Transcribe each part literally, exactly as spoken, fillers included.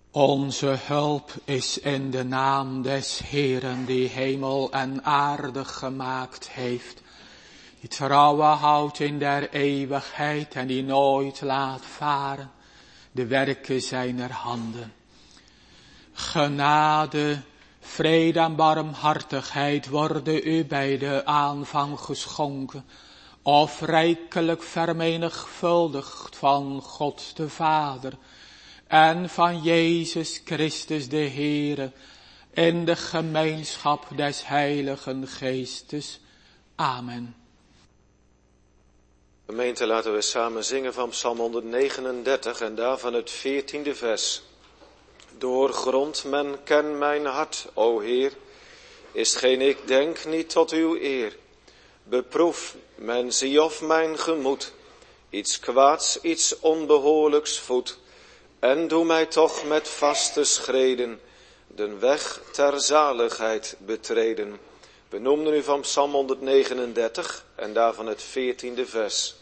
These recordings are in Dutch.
Onze hulp is in de naam des Heeren die hemel en aarde gemaakt heeft, die trouwe houdt in der eeuwigheid en die nooit laat varen de werken zijner handen. Genade, vrede en barmhartigheid worden u bij de aanvang geschonken, of rijkelijk vermenigvuldigd van God de Vader en van Jezus Christus de Heere, in de gemeenschap des Heiligen Geestes. Amen. Gemeente, laten we samen zingen van Psalm honderdnegenendertig en daarvan het veertiende vers. Doorgrond men ken mijn hart, o Heer, is geen ik denk niet tot uw eer. Beproef men zie of mijn gemoed iets kwaads, iets onbehoorlijks voedt, en doe mij toch met vaste schreden den weg ter zaligheid betreden. We noemden u van Psalm honderdnegenendertig en daarvan het veertiende vers.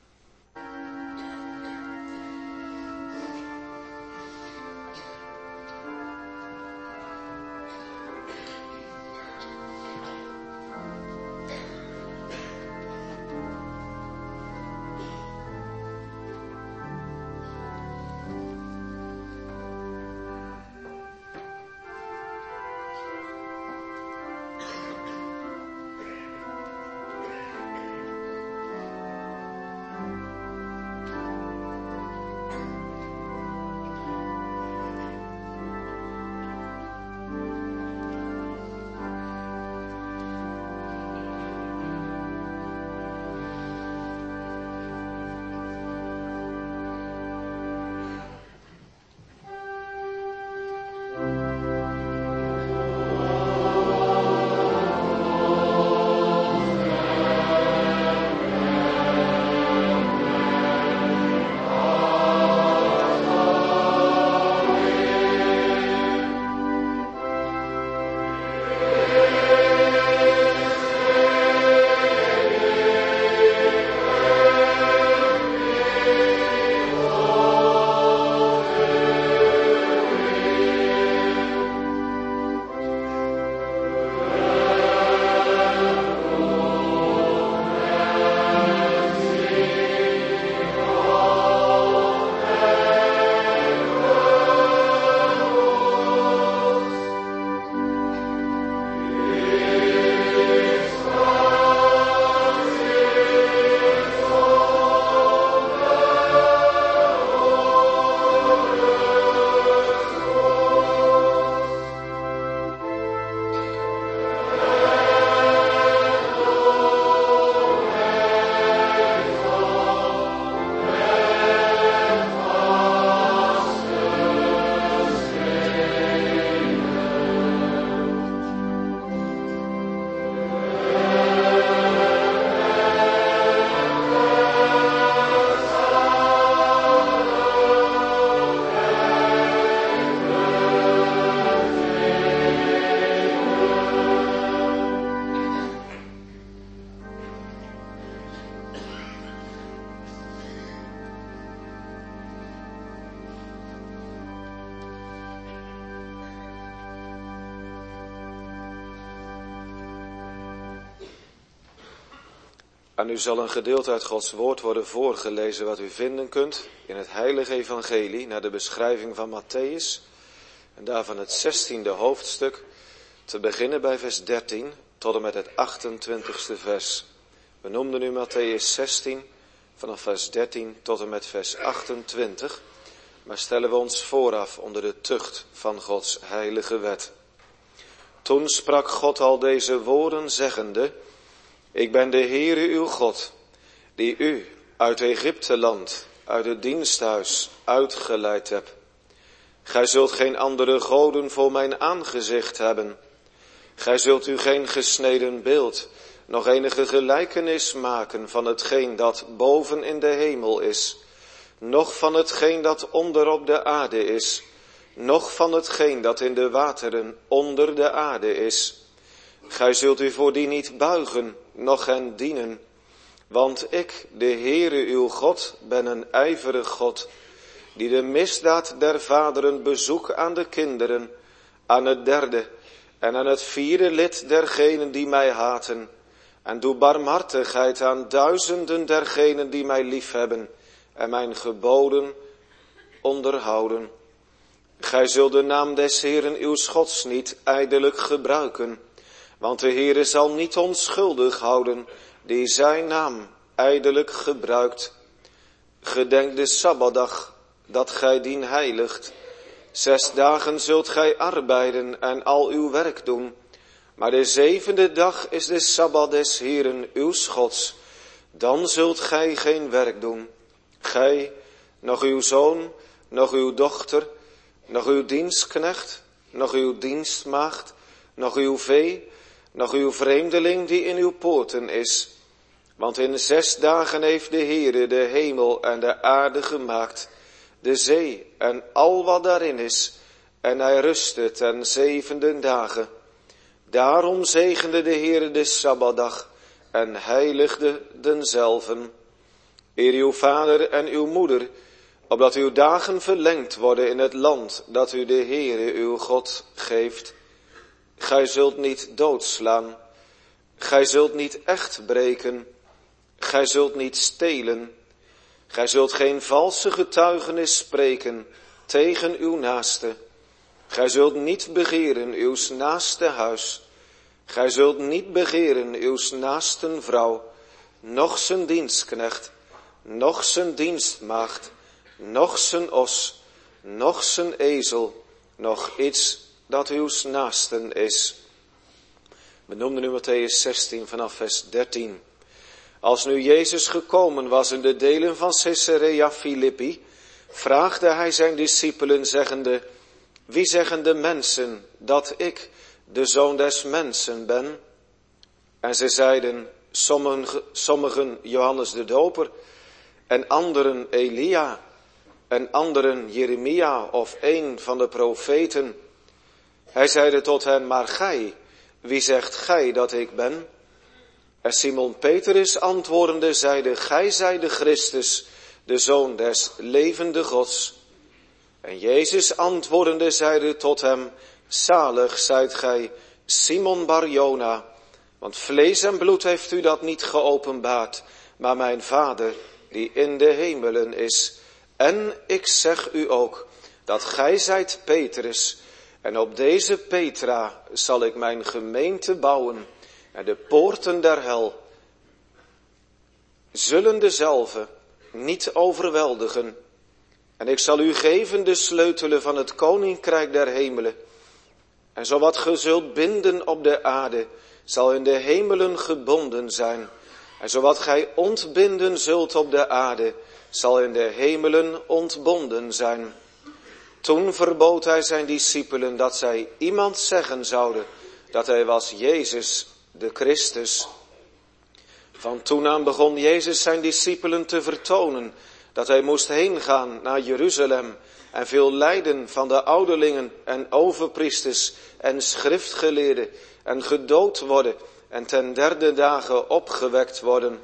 Aan u zal een gedeelte uit Gods woord worden voorgelezen wat u vinden kunt in het heilige evangelie naar de beschrijving van Mattheüs. En daarvan het zestiende hoofdstuk, te beginnen bij vers dertien tot en met het achtentwintigste vers. We noemden nu Mattheüs zestien vanaf vers dertien tot en met vers achtentwintig. Maar stellen we ons vooraf onder de tucht van Gods heilige wet. Toen sprak God al deze woorden zeggende: Ik ben de Heere uw God, die u uit Egypteland, uit het diensthuis, uitgeleid heb. Gij zult geen andere goden voor mijn aangezicht hebben. Gij zult u geen gesneden beeld, nog enige gelijkenis maken van hetgeen dat boven in de hemel is, noch van hetgeen dat onder op de aarde is, noch van hetgeen dat in de wateren onder de aarde is. Gij zult u voor die niet buigen, noch hen dienen. Want ik, de Heere uw God, ben een ijverig God, die de misdaad der vaderen bezoek aan de kinderen, aan het derde en aan het vierde lid dergenen die mij haten. En doe barmhartigheid aan duizenden dergenen die mij liefhebben en mijn geboden onderhouden. Gij zult de naam des Heeren uw Gods niet ijdelijk gebruiken, want de Heere zal niet onschuldig houden die zijn naam ijdelijk gebruikt. Gedenk de Sabbatdag, dat gij dien heiligt. Zes dagen zult gij arbeiden en al uw werk doen. Maar de zevende dag is de Sabbat des Heeren uw Gods. Dan zult gij geen werk doen. Gij, nog uw zoon, nog uw dochter, nog uw dienstknecht, nog uw dienstmaagd, nog uw vee, nog uw vreemdeling die in uw poorten is. Want in zes dagen heeft de Heere de hemel en de aarde gemaakt, de zee en al wat daarin is, en hij rustte ten zevende dagen. Daarom zegende de Heere de Sabbatdag en heiligde denzelven. Eer uw vader en uw moeder, opdat uw dagen verlengd worden in het land dat u de Heere uw God geeft. Gij zult niet doodslaan, gij zult niet echt breken, gij zult niet stelen, gij zult geen valse getuigenis spreken tegen uw naaste. Gij zult niet begeren uw naaste huis, gij zult niet begeren uw naaste vrouw, noch zijn dienstknecht, noch zijn dienstmaagd, noch zijn os, noch zijn ezel, noch iets dat uw naasten is. We noemden nu Mattheüs zestien vanaf vers dertien. Als nu Jezus gekomen was in de delen van Caesarea Philippi, vraagde hij zijn discipelen zeggende, wie zeggen de mensen dat ik de Zoon des Mensen ben? En ze zeiden, sommigen, sommigen Johannes de Doper, en anderen Elia, en anderen Jeremia of een van de profeten. Hij zeide tot hen, maar gij, wie zegt gij dat ik ben? En Simon Petrus antwoordende zeide, gij zijt de Christus, de Zoon des levende Gods. En Jezus antwoordende zeide tot hem, zalig zijt gij, Simon Bar-Jona, want vlees en bloed heeft u dat niet geopenbaard, maar mijn Vader die in de hemelen is. En ik zeg u ook, dat gij zijt Petrus, en op deze Petra zal ik mijn gemeente bouwen, en de poorten der hel zullen dezelve niet overweldigen. En ik zal u geven de sleutelen van het koninkrijk der hemelen. En zowat ge zult binden op de aarde, zal in de hemelen gebonden zijn. En zowat gij ontbinden zult op de aarde, zal in de hemelen ontbonden zijn. Toen verbood hij zijn discipelen dat zij iemand zeggen zouden dat hij was Jezus, de Christus. Van toen aan begon Jezus zijn discipelen te vertonen dat hij moest heen gaan naar Jeruzalem en veel lijden van de ouderlingen en overpriesters en schriftgeleerden en gedood worden en ten derde dagen opgewekt worden.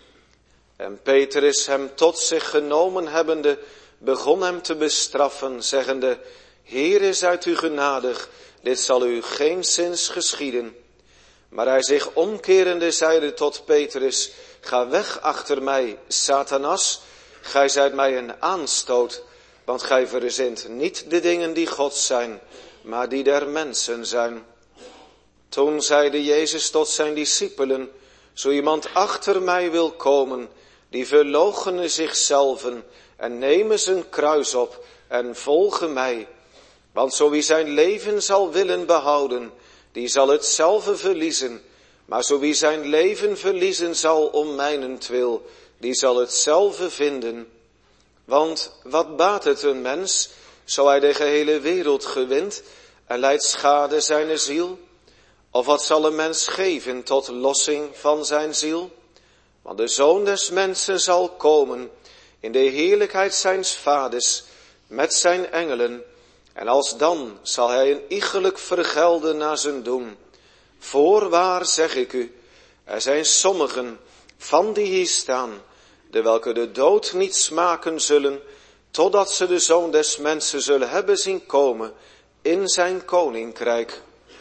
En Petrus hem tot zich genomen hebbende begon hem te bestraffen, zeggende, Heere, zijt u genadig, dit zal u geenszins geschieden. Maar hij zich omkerende zeide tot Petrus, ga weg achter mij, Satanas, gij zijt mij een aanstoot, want gij verzint niet de dingen die Gods zijn, maar die der mensen zijn. Toen zeide Jezus tot zijn discipelen, zo iemand achter mij wil komen, die verloochene zichzelven en nemen zijn kruis op en volgen mij. Want zo wie zijn leven zal willen behouden, die zal het zelve verliezen. Maar zo wie zijn leven verliezen zal om mijnentwil, die zal het zelve vinden. Want wat baat het een mens, zo hij de gehele wereld gewint en lijdt schade zijn ziel? Of wat zal een mens geven tot lossing van zijn ziel? Want de Zoon des Mensen zal komen in de heerlijkheid zijns vaders met zijn engelen. En alsdan zal hij een iegelijk vergelden naar zijn doen. Voorwaar zeg ik u, er zijn sommigen van die hier staan, de welke de dood niet smaken zullen, totdat ze de Zoon des Mensen zullen hebben zien komen in zijn koninkrijk.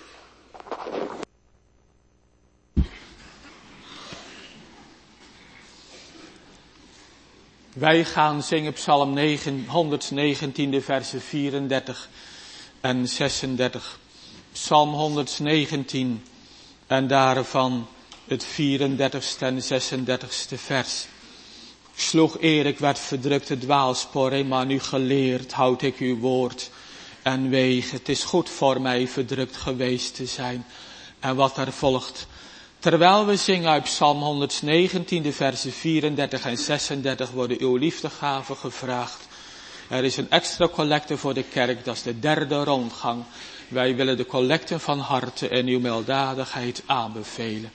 Wij gaan zingen Psalm honderdzegentien, de versen vierendertig en zesendertig. Psalm honderdzegentien en daarvan het vierendertigste en zesendertigste vers. Sloeg eer, ik werd verdrukt het dwaalspoor, maar nu geleerd houd ik uw woord en weeg. Het is goed voor mij verdrukt geweest te zijn. En wat er volgt. Terwijl we zingen uit Psalm honderdzegentien, de versen vierendertig en zesendertig, worden uw liefdegaven gevraagd. Er is een extra collecte voor de kerk, dat is de derde rondgang. Wij willen de collecten van harte en uw milddadigheid aanbevelen.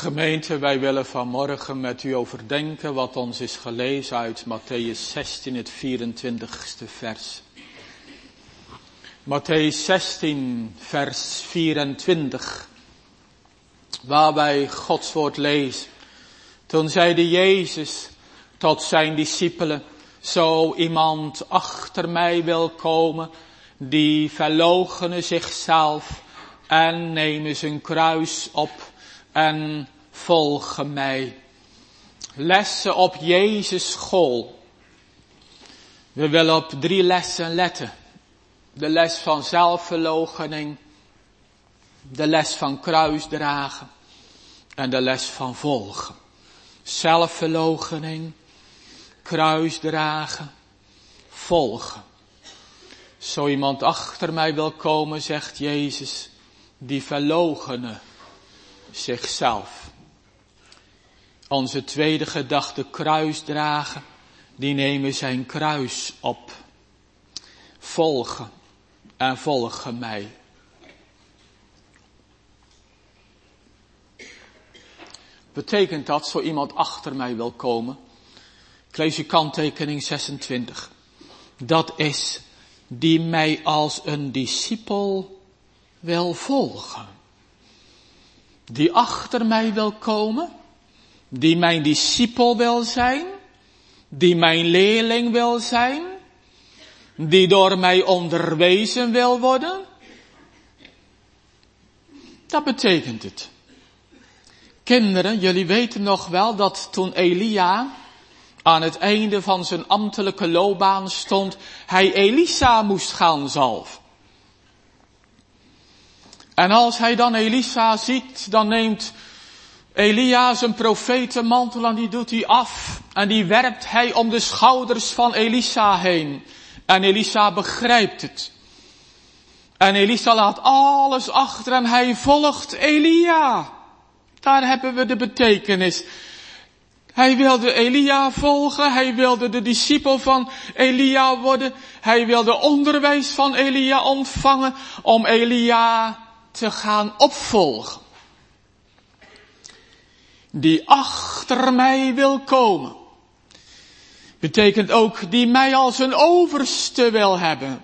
Gemeente, wij willen vanmorgen met u overdenken wat ons is gelezen uit Mattheüs zestien, het vierentwintigste vers. Mattheüs zestien, vers vierentwintig, waar wij Gods woord lezen. Toen zeide Jezus tot zijn discipelen, zo iemand achter mij wil komen, die verloochene zichzelf en nemen zijn kruis op en volgen mij. Lessen op Jezus school. We willen op drie lessen letten. De les van zelfverloochening, de les van kruisdragen en de les van volgen. Zelfverloochening, kruisdragen, volgen. Zo iemand achter mij wil komen, zegt Jezus, die verloochene zichzelf. Onze tweede gedachte, kruisdragen, die nemen zijn kruis op. Volgen en volgen mij. Betekent dat zo iemand achter mij wil komen? Ik lees u kanttekening zesentwintig. Dat is die mij als een discipel wil volgen. Die achter mij wil komen. Die mijn discipel wil zijn. Die mijn leerling wil zijn. Die door mij onderwezen wil worden. Dat betekent het. Kinderen, jullie weten nog wel dat toen Elia aan het einde van zijn ambtelijke loopbaan stond, hij Elisa moest gaan zalven. En als hij dan Elisa ziet, dan neemt Elia zijn profetenmantel en die doet hij af. En die werpt hij om de schouders van Elisa heen. En Elisa begrijpt het. En Elisa laat alles achter en hij volgt Elia. Daar hebben we de betekenis. Hij wilde Elia volgen, hij wilde de discipel van Elia worden, hij wilde onderwijs van Elia ontvangen om Elia te gaan opvolgen. Die achter mij wil komen, betekent ook die mij als een overste wil hebben.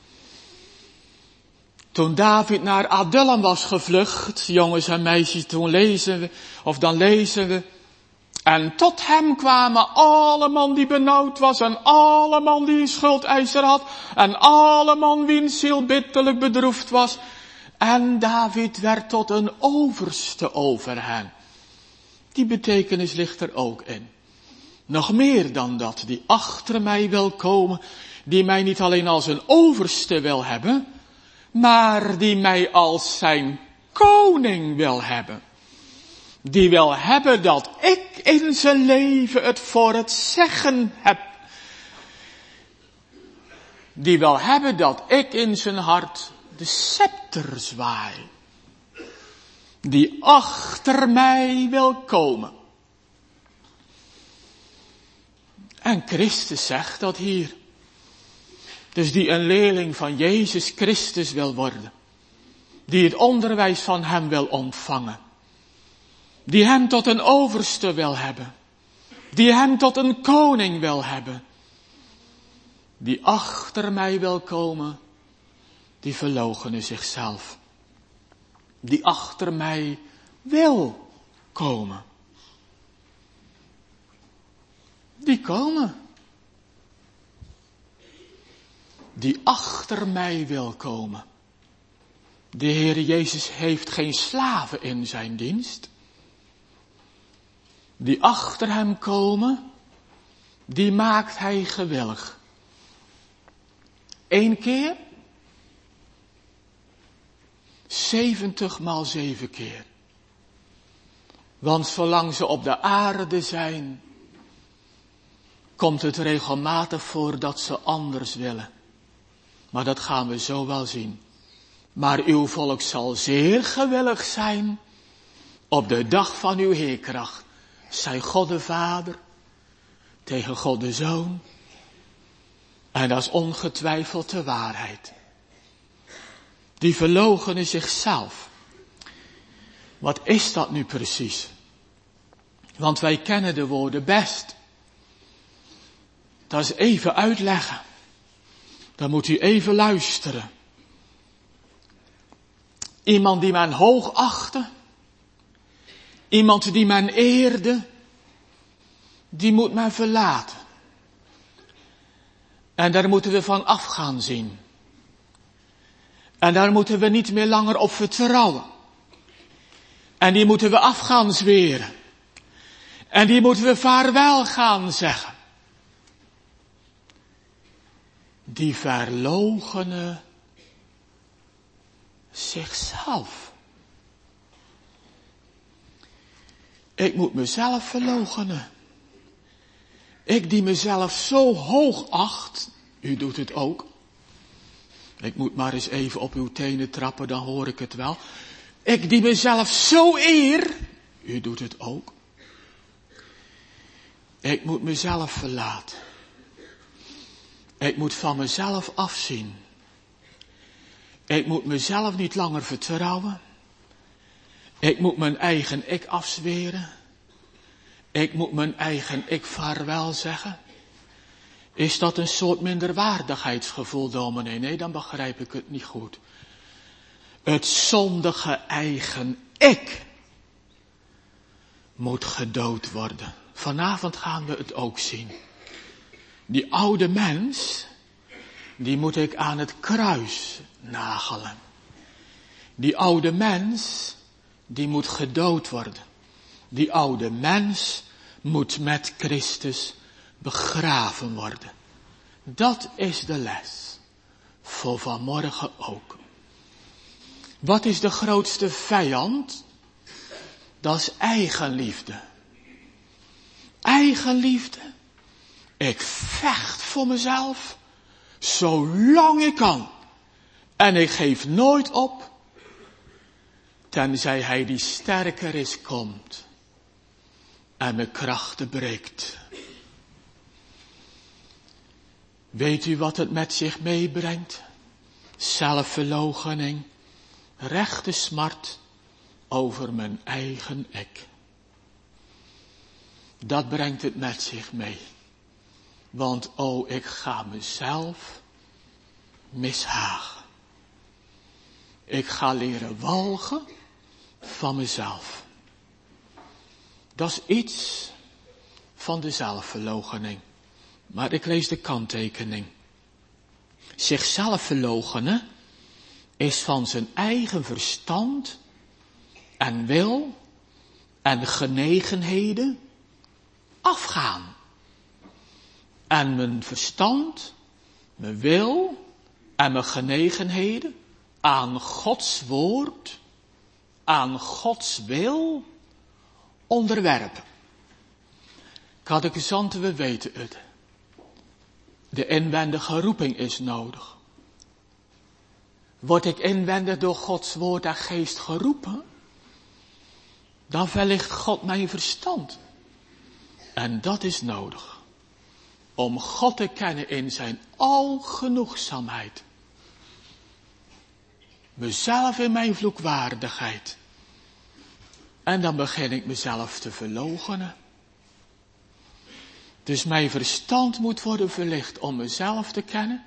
Toen David naar Adullam was gevlucht, jongens en meisjes, toen lezen we, of dan lezen we, en tot hem kwamen alle man die benauwd was, en alle man die een schuldeiser had, en alle man wiens ziel bitterlijk bedroefd was. En David werd tot een overste over hen. Die betekenis ligt er ook in. Nog meer dan dat, die achter mij wil komen, die mij niet alleen als een overste wil hebben, maar die mij als zijn koning wil hebben. Die wil hebben dat ik in zijn leven het voor het zeggen heb. Die wil hebben dat ik in zijn hart de scepter zwaai. Die achter mij wil komen. En Christus zegt dat hier. Dus die een leerling van Jezus Christus wil worden. Die het onderwijs van hem wil ontvangen. Die hem tot een overste wil hebben. Die hem tot een koning wil hebben. Die achter mij wil komen. Die verloochene zichzelf. Die achter mij wil komen. Die komen. Die achter mij wil komen. De Heer Jezus heeft geen slaven in zijn dienst. Die achter hem komen, die maakt hij gewillig. Eén keer, zeventig maal zeven keer. Want zolang ze op de aarde zijn, komt het regelmatig voor dat ze anders willen. Maar dat gaan we zo wel zien. Maar uw volk zal zeer gewillig zijn op de dag van uw heerkracht. Zij God de Vader tegen God de Zoon. En dat is ongetwijfeld de waarheid. Die verloochenen zichzelf. Wat is dat nu precies? Want wij kennen de woorden best. Dat is even uitleggen. Dan moet u even luisteren. Iemand die men hoog achtte. Iemand die men eerde. Die moet men verlaten. En daar moeten we van af gaan zien. En daar moeten we niet meer langer op vertrouwen. En die moeten we af gaan zweren. En die moeten we vaarwel gaan zeggen. Die verloochenen zichzelf. Ik moet mezelf verloochenen. Ik die mezelf zo hoog acht, u doet het ook. Ik moet maar eens even op uw tenen trappen, dan hoor ik het wel. Ik die mezelf zo eer, u doet het ook. Ik moet mezelf verlaten. Ik moet van mezelf afzien. Ik moet mezelf niet langer vertrouwen. Ik moet mijn eigen ik afzweren. Ik moet mijn eigen ik vaarwel zeggen. Is dat een soort minderwaardigheidsgevoel, dominee? Nee, dan begrijp ik het niet goed. Het zondige eigen ik moet gedood worden. Vanavond gaan we het ook zien. Die oude mens, die moet ik aan het kruis nagelen. Die oude mens, die moet gedood worden. Die oude mens moet met Christus begraven worden. Dat is de les. Voor vanmorgen ook. Wat is de grootste vijand? Dat is eigenliefde. Eigenliefde. Ik vecht voor mezelf. Zolang ik kan. En ik geef nooit op. Tenzij hij die sterker is komt. En mijn krachten breekt. Weet u wat het met zich meebrengt? Zelfverloochening. Rechte smart over mijn eigen ik. Dat brengt het met zich mee. Want oh, ik ga mezelf mishagen. Ik ga leren walgen van mezelf. Dat is iets van de zelfverloochening. Maar ik lees de kanttekening. Zichzelf verloochenen is van zijn eigen verstand en wil en genegenheden afgaan. En mijn verstand, mijn wil en mijn genegenheden aan Gods woord, aan Gods wil onderwerpen. Catechisanten, we weten het. De inwendige roeping is nodig. Word ik inwendig door Gods woord en geest geroepen, dan verlicht God mijn verstand. En dat is nodig. Om God te kennen in zijn algenoegzaamheid. Mezelf in mijn vloekwaardigheid. En dan begin ik mezelf te verloochenen. Dus mijn verstand moet worden verlicht om mezelf te kennen.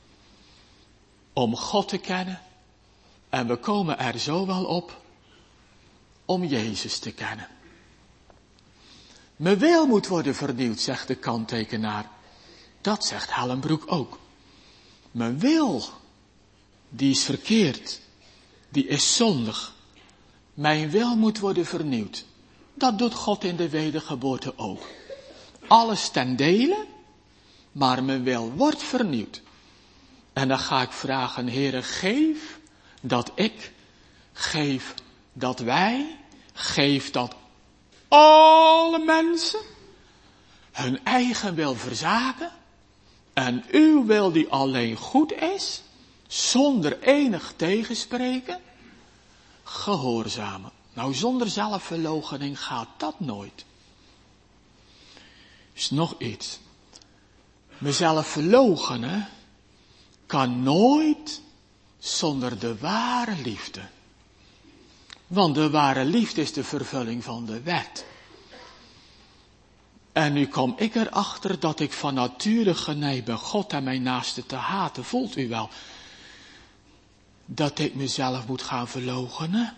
Om God te kennen. En we komen er zo wel op om Jezus te kennen. Mijn wil moet worden vernieuwd, zegt de kanttekenaar. Dat zegt Hellenbroek ook. Mijn wil, die is verkeerd. Die is zondig. Mijn wil moet worden vernieuwd. Dat doet God in de wedergeboorte ook. Alles ten dele, maar mijn wil wordt vernieuwd. En dan ga ik vragen, Heere, geef dat ik, geef dat wij, geef dat alle mensen hun eigen wil verzaken en uw wil die alleen goed is, zonder enig tegenspreken, gehoorzamen. Nou, zonder zelfverloochening gaat dat nooit. Is nog iets. Mezelf verloochenen kan nooit zonder de ware liefde. Want de ware liefde is de vervulling van de wet. En nu kom ik erachter dat ik van nature geneigd ben God en mijn naaste te haten. Voelt u wel dat ik mezelf moet gaan verloochenen?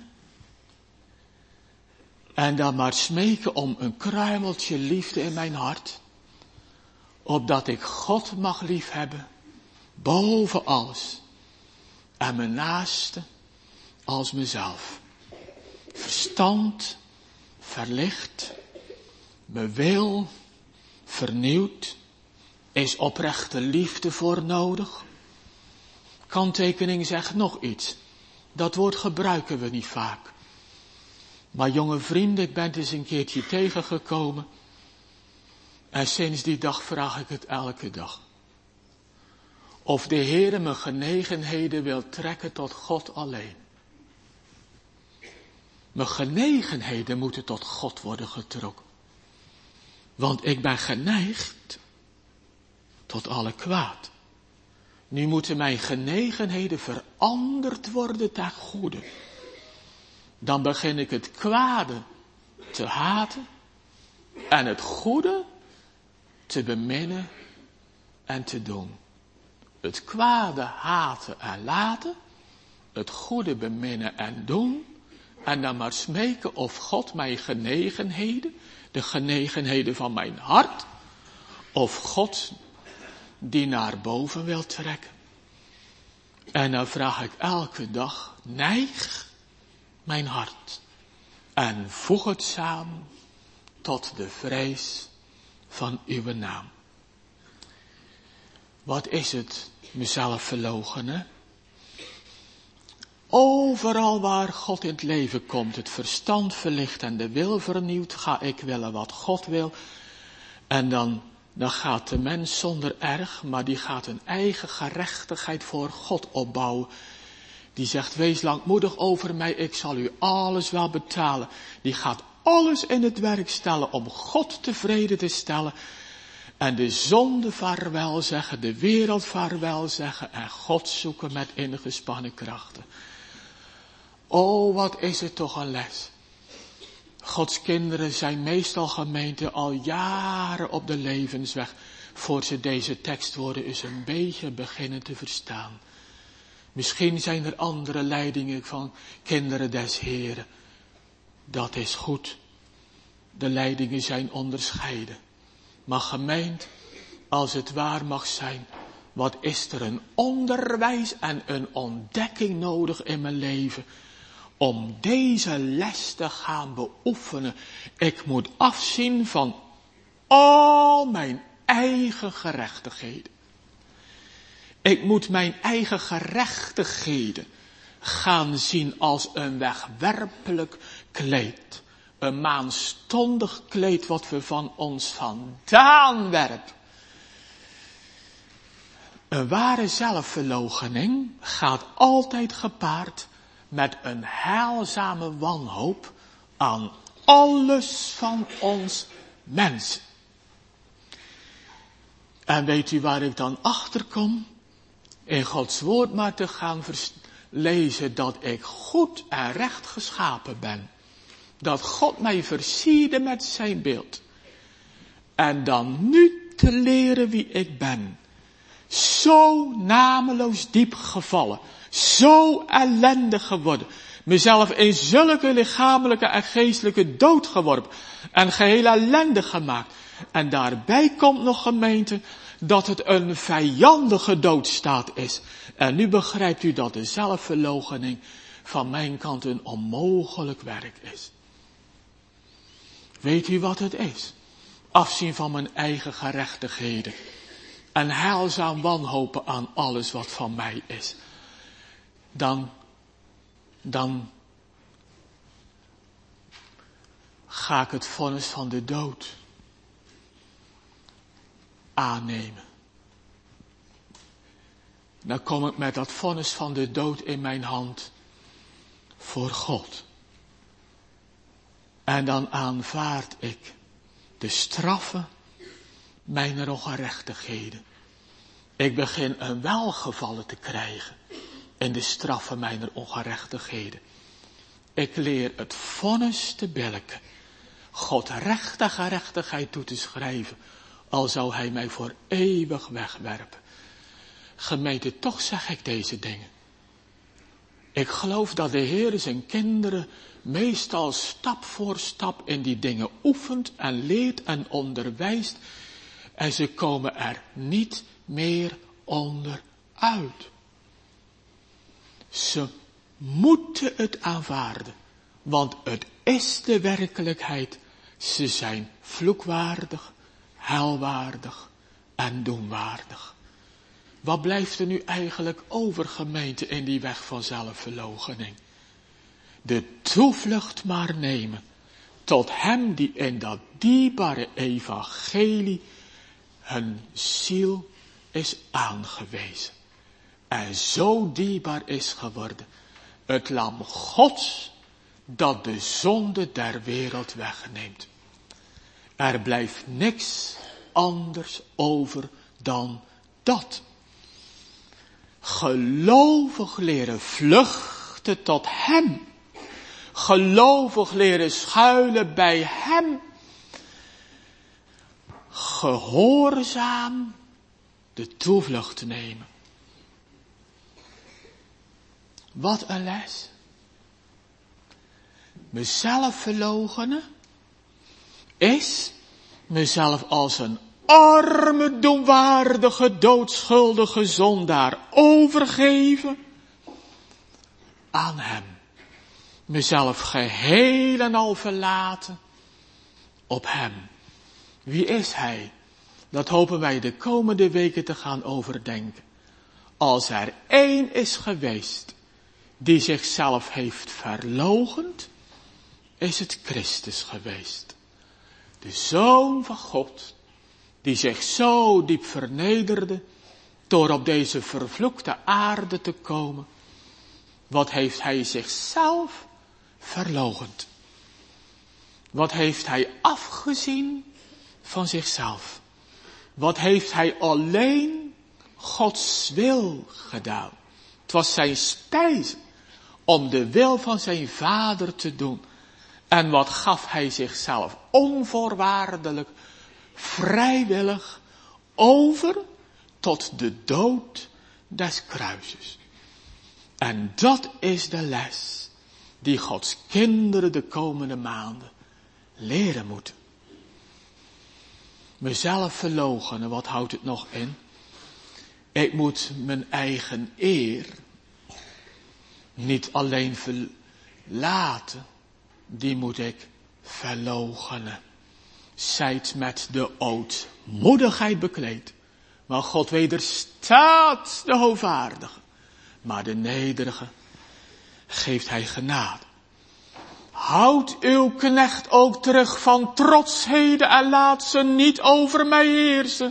En dan maar smeken om een kruimeltje liefde in mijn hart. Opdat ik God mag liefhebben. Boven alles. En mijn naaste als mezelf. Verstand verlicht. Mijn wil vernieuwd. Is oprechte liefde voor nodig. Kanttekening zegt nog iets. Dat woord gebruiken we niet vaak. Maar jonge vrienden, ik ben het eens een keertje tegengekomen. En sinds die dag vraag ik het elke dag. Of de Heere mijn genegenheden wil trekken tot God alleen. Mijn genegenheden moeten tot God worden getrokken. Want ik ben geneigd tot alle kwaad. Nu moeten mijn genegenheden veranderd worden ten goede. Dan begin ik het kwade te haten en het goede te beminnen en te doen. Het kwade haten en laten, het goede beminnen en doen, en dan maar smeken of God mijn genegenheden, de genegenheden van mijn hart, of God die naar boven wil trekken. En dan vraag ik elke dag, neig mijn hart en voeg het samen tot de vrees van uw naam. Wat is het, mezelf verloochenen? Overal waar God in het leven komt, het verstand verlicht en de wil vernieuwt, ga ik willen wat God wil. En dan, dan gaat de mens zonder erg, maar die gaat een eigen gerechtigheid voor God opbouwen. Die zegt, wees langmoedig over mij, ik zal u alles wel betalen. Die gaat alles in het werk stellen om God tevreden te stellen. En de zonde vaarwel zeggen, de wereld vaarwel zeggen en God zoeken met ingespannen krachten. Oh, wat is het toch een les. Gods kinderen zijn meestal gemeenten al jaren op de levensweg, voor ze deze tekstwoorden eens een beetje beginnen te verstaan. Misschien zijn er andere leidingen van kinderen des Heren. Dat is goed. De leidingen zijn onderscheiden. Maar gemeend, als het waar mag zijn, wat is er een onderwijs en een ontdekking nodig in mijn leven om deze les te gaan beoefenen. Ik moet afzien van al mijn eigen gerechtigheden. Ik moet mijn eigen gerechtigheden gaan zien als een wegwerpelijk kleed. Een maandstondig kleed wat we van ons vandaan werpen. Een ware zelfverloochening gaat altijd gepaard met een heilzame wanhoop aan alles van ons mensen. En weet u waar ik dan achter kom? In Gods woord maar te gaan lezen dat ik goed en recht geschapen ben. Dat God mij versierde met zijn beeld. En dan nu te leren wie ik ben. Zo nameloos diep gevallen. Zo ellendig geworden. Mezelf in zulke lichamelijke en geestelijke dood geworpen. En geheel ellendig gemaakt. En daarbij komt nog gemeente dat het een vijandige doodstaat is. En nu begrijpt u dat de zelfverloochening van mijn kant een onmogelijk werk is. Weet u wat het is? Afzien van mijn eigen gerechtigheden. En heilzaam wanhopen aan alles wat van mij is. Dan, dan ga ik het vonnis van de dood aannemen. Dan kom ik met dat vonnis van de dood in mijn hand voor God. En dan aanvaard ik de straffen mijner ongerechtigheden. Ik begin een welgevallen te krijgen in de straffen mijner ongerechtigheden. Ik leer het vonnis te billijken God recht en gerechtigheid toe te schrijven, al zou hij mij voor eeuwig wegwerpen. Gemeente, toch zeg ik deze dingen. Ik geloof dat de Heer zijn kinderen meestal stap voor stap in die dingen oefent en leert en onderwijst. En ze komen er niet meer onderuit. Ze moeten het aanvaarden. Want het is de werkelijkheid. Ze zijn vloekwaardig, helwaardig en doenwaardig. Wat blijft er nu eigenlijk over, gemeente, in die weg van zelfverloochening? De toevlucht maar nemen tot hem die in dat dierbare evangelie hun ziel is aangewezen. En zo dierbaar is geworden. Het lam Gods dat de zonde der wereld wegneemt. Er blijft niks anders over dan dat. Gelovig leren vluchten tot hem. Gelovig leren schuilen bij hem. Gehoorzaam de toevlucht nemen. Wat een les. Mezelf verloochenen is mezelf als een arme, doenwaardige, doodschuldige zondaar overgeven aan hem. Mezelf geheel en al verlaten op hem. Wie is hij? Dat hopen wij de komende weken te gaan overdenken. Als er één is geweest die zichzelf heeft verloochend, is het Christus geweest. De Zoon van God, die zich zo diep vernederde, door op deze vervloekte aarde te komen. Wat heeft hij zichzelf verloochend? Wat heeft hij afgezien van zichzelf? Wat heeft hij alleen Gods wil gedaan? Het was zijn spijs om de wil van zijn Vader te doen. En wat gaf hij zichzelf onvoorwaardelijk, vrijwillig over tot de dood des kruises. En dat is de les die Gods kinderen de komende maanden leren moeten. Mezelf verloochenen, wat houdt het nog in? Ik moet mijn eigen eer niet alleen verlaten, die moet ik verloochenen. Zijt met de ootmoedigheid bekleed. Maar God wederstaat de hoogvaardige. Maar de nederige geeft hij genade. Houd uw knecht ook terug van trotsheden en laat ze niet over mij heersen.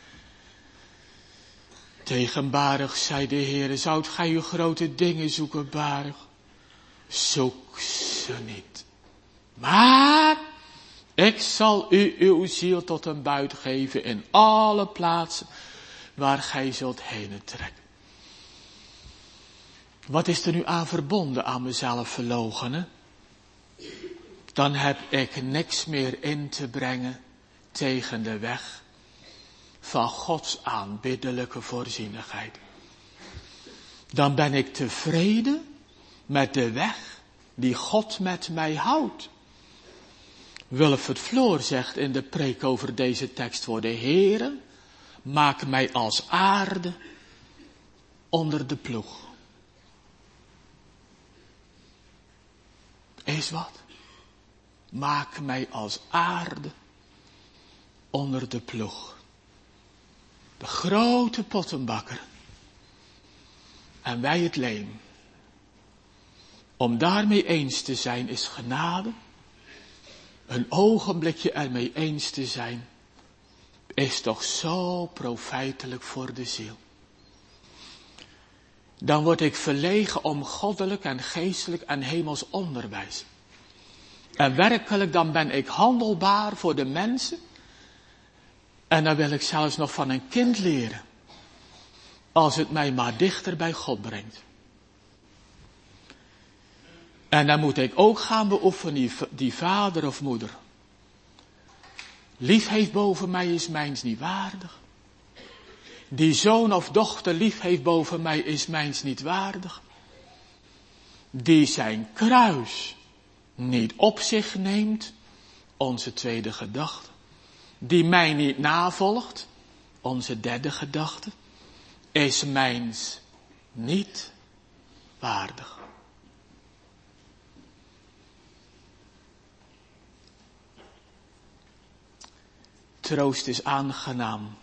Tegen Baruch zei de Heer, zoudt gij uw grote dingen zoeken, Baruch? Zoek ze niet. Maar ik zal u uw ziel tot een buit geven in alle plaatsen waar gij zult heen trekken. Wat is er nu aan verbonden aan mezelf verloochenen? Dan heb ik niks meer in te brengen tegen de weg van Gods aanbiddelijke voorzienigheid. Dan ben ik tevreden met de weg die God met mij houdt. Wilfred Floor zegt in de preek over deze tekst voor de Heere, maak mij als aarde onder de ploeg. Is wat? Maak mij als aarde onder de ploeg. De grote pottenbakker. En wij het leem. Om daarmee eens te zijn is genade. Een ogenblikje ermee eens te zijn is toch zo profijtelijk voor de ziel. Dan word ik verlegen om goddelijk en geestelijk en hemels onderwijs. En werkelijk dan ben ik handelbaar voor de mensen. En dan wil ik zelfs nog van een kind leren. Als het mij maar dichter bij God brengt. En dan moet ik ook gaan beoefenen die, die vader of moeder. lief heeft boven mij is mijns niet waardig. Die zoon of dochter lief heeft boven mij is mijns niet waardig. Die zijn kruis niet op zich neemt, onze tweede gedachte. Die mij niet navolgt, onze derde gedachte, is mijns niet waardig. Troost is aangenaam.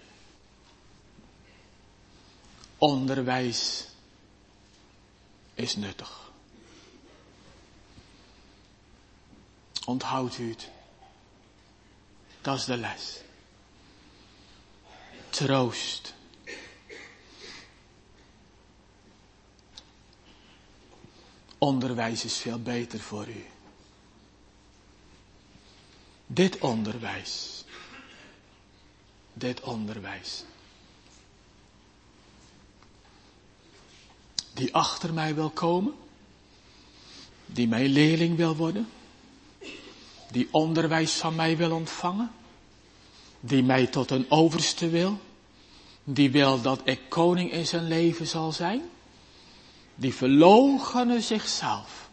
Onderwijs is nuttig. Onthoudt u het. Dat is de les. Troost. Onderwijs is veel beter voor u. Dit onderwijs. Dit onderwijs. Die achter mij wil komen. Die mijn leerling wil worden. Die onderwijs van mij wil ontvangen. Die mij tot een overste wil. Die wil dat ik koning in zijn leven zal zijn. Die verloochenen zichzelf.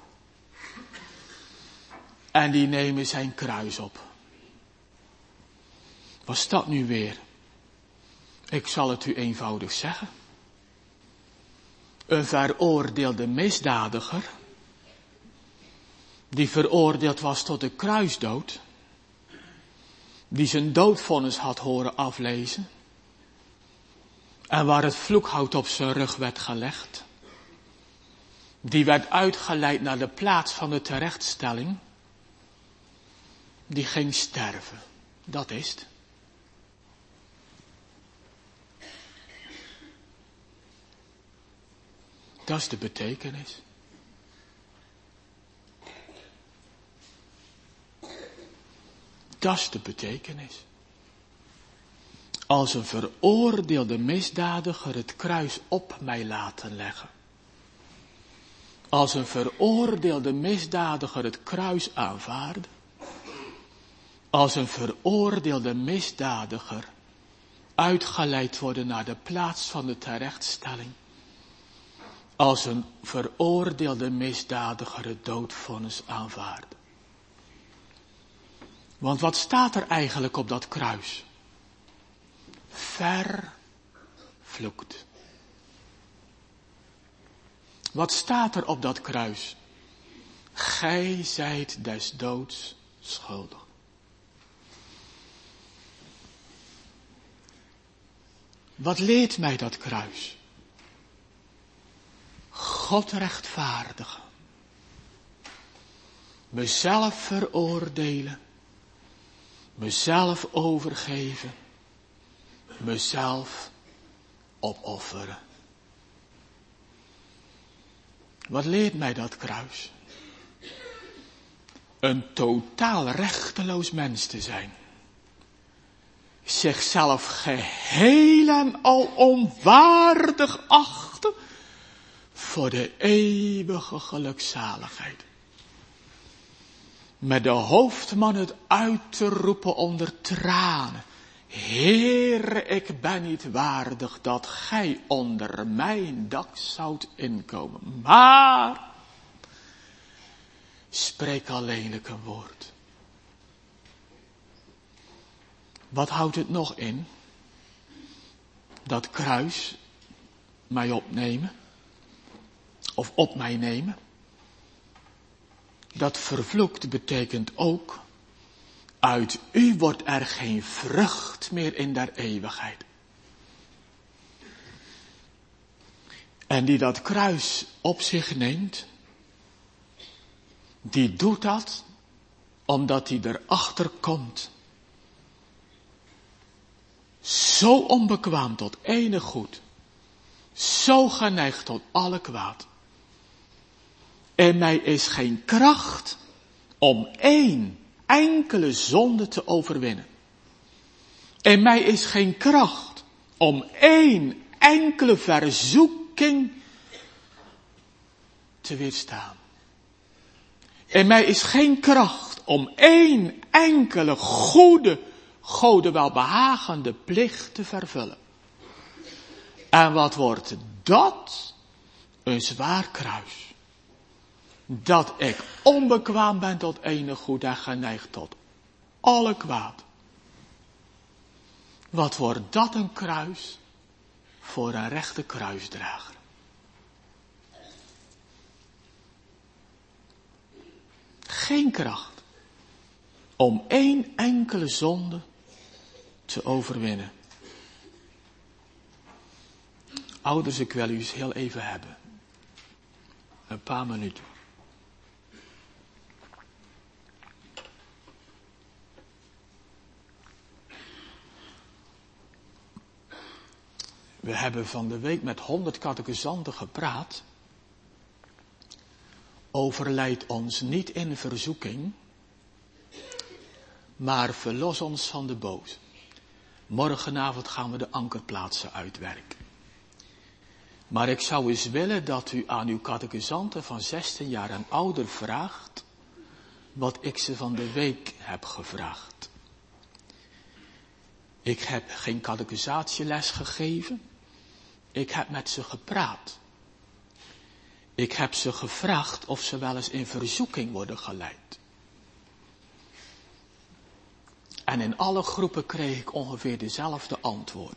En die nemen zijn kruis op. Wat is dat nu weer? Ik zal het u eenvoudig zeggen. Een veroordeelde misdadiger, die veroordeeld was tot de kruisdood, die zijn doodvonnis had horen aflezen, en waar het vloekhout op zijn rug werd gelegd, die werd uitgeleid naar de plaats van de terechtstelling, die ging sterven. Dat is het. Dat is de betekenis. Dat is de betekenis. Als een veroordeelde misdadiger het kruis op mij laten leggen. Als een veroordeelde misdadiger het kruis aanvaarden. Als een veroordeelde misdadiger uitgeleid worden naar de plaats van de terechtstelling. Als een veroordeelde misdadiger het doodvonnis aanvaardt. Want wat staat er eigenlijk op dat kruis? Vervloekt. Wat staat er op dat kruis? Gij zijt des doods schuldig. Wat leert mij dat kruis? God rechtvaardigen. Mezelf veroordelen. Mezelf overgeven. Mezelf opofferen. Wat leert mij dat kruis? Een totaal rechteloos mens te zijn. Zichzelf geheel en al onwaardig achten voor de eeuwige gelukzaligheid. Met de hoofdman het uit te roepen onder tranen. Heer, ik ben niet waardig dat gij onder mijn dak zoudt inkomen. Maar, spreek alleenlijk een woord. Wat houdt het nog in? Dat kruis mij opnemen. Of op mij nemen. Dat vervloekt betekent ook, uit u wordt er geen vrucht meer in der eeuwigheid. En die dat kruis op zich neemt, die doet dat omdat hij erachter komt. Zo onbekwaam tot enig goed, zo geneigd tot alle kwaad. En mij is geen kracht om één enkele zonde te overwinnen. En mij is geen kracht om één enkele verzoeking te weerstaan. En mij is geen kracht om één enkele goede God de welbehagende plicht te vervullen. En wat wordt dat? Een zwaar kruis. Dat ik onbekwaam ben tot enig goed en geneigd tot alle kwaad. Wat wordt dat een kruis voor een rechte kruisdrager? Geen kracht om één enkele zonde te overwinnen. Ouders, ik wil u eens heel even hebben. Een paar minuten. We hebben van de week met honderd catechisanten gepraat. Over leid ons niet in verzoeking, maar verlos ons van de boos. Morgenavond gaan we de ankerplaatsen uitwerken. Maar ik zou eens willen dat u aan uw catechisanten van zestien jaar en ouder vraagt wat ik ze van de week heb gevraagd. Ik heb geen catechisatieles gegeven. Ik heb met ze gepraat. Ik heb ze gevraagd of ze wel eens in verzoeking worden geleid. En in alle groepen kreeg ik ongeveer dezelfde antwoorden.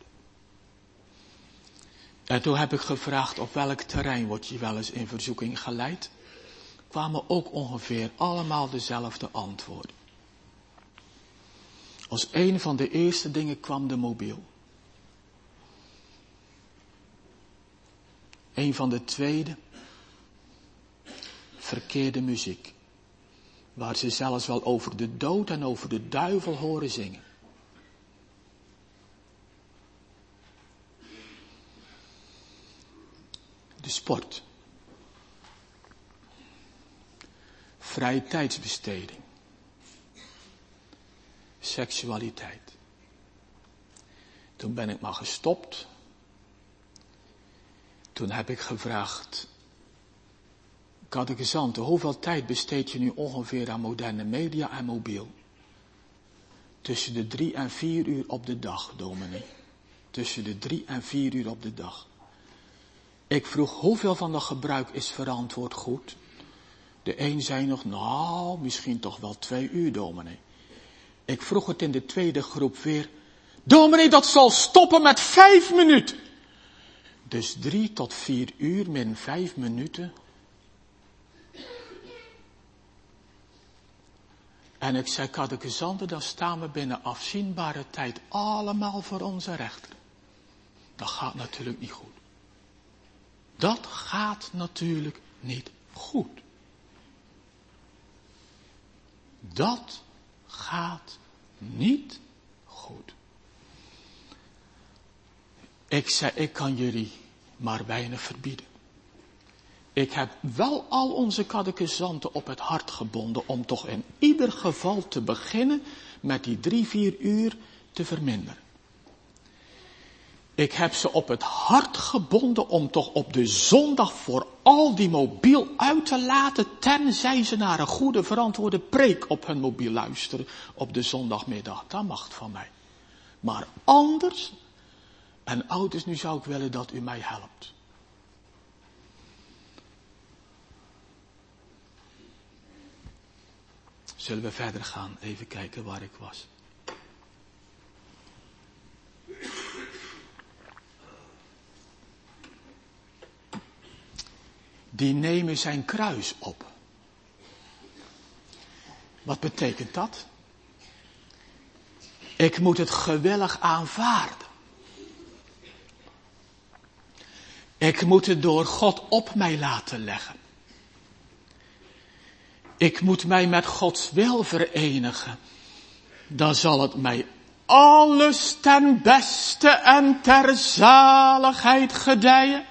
En toen heb ik gevraagd op welk terrein word je wel eens in verzoeking geleid. Kwamen ook ongeveer allemaal dezelfde antwoorden. Als een van de eerste dingen kwam de mobiel. Een van de tweede, verkeerde muziek. Waar ze zelfs wel over de dood en over de duivel horen zingen. De sport. Vrije tijdsbesteding. Seksualiteit. Toen ben ik maar gestopt. Toen heb ik gevraagd, catechisanten, hoeveel tijd besteed je nu ongeveer aan moderne media en mobiel? Tussen de drie en vier uur op de dag, dominee. Tussen de drie en vier uur op de dag. Ik vroeg, hoeveel van dat gebruik is verantwoord goed? De een zei nog, nou, misschien toch wel twee uur, dominee. Ik vroeg het in de tweede groep weer, dominee, dat zal stoppen met vijf minuten. Dus drie tot vier uur min vijf minuten. En ik zei, catechisanten, dan staan we binnen afzienbare tijd allemaal voor onze rechter. Dat gaat natuurlijk niet goed. Dat gaat natuurlijk niet goed. Dat gaat niet goed. Ik zei, ik kan jullie maar weinig verbieden. Ik heb wel al onze catechisanten op het hart gebonden om toch in ieder geval te beginnen met die drie, vier uur te verminderen. Ik heb ze op het hart gebonden om toch op de zondag voor al die mobiel uit te laten, tenzij ze naar een goede verantwoorde preek op hun mobiel luisteren op de zondagmiddag. Dat mag van mij. Maar anders, en ouders, nu zou ik willen dat u mij helpt. Zullen we verder gaan? Even kijken waar ik was. Die nemen zijn kruis op. Wat betekent dat? Ik moet het gewillig aanvaarden. Ik moet het door God op mij laten leggen. Ik moet mij met Gods wil verenigen. Dan zal het mij alles ten beste en ter zaligheid gedijen.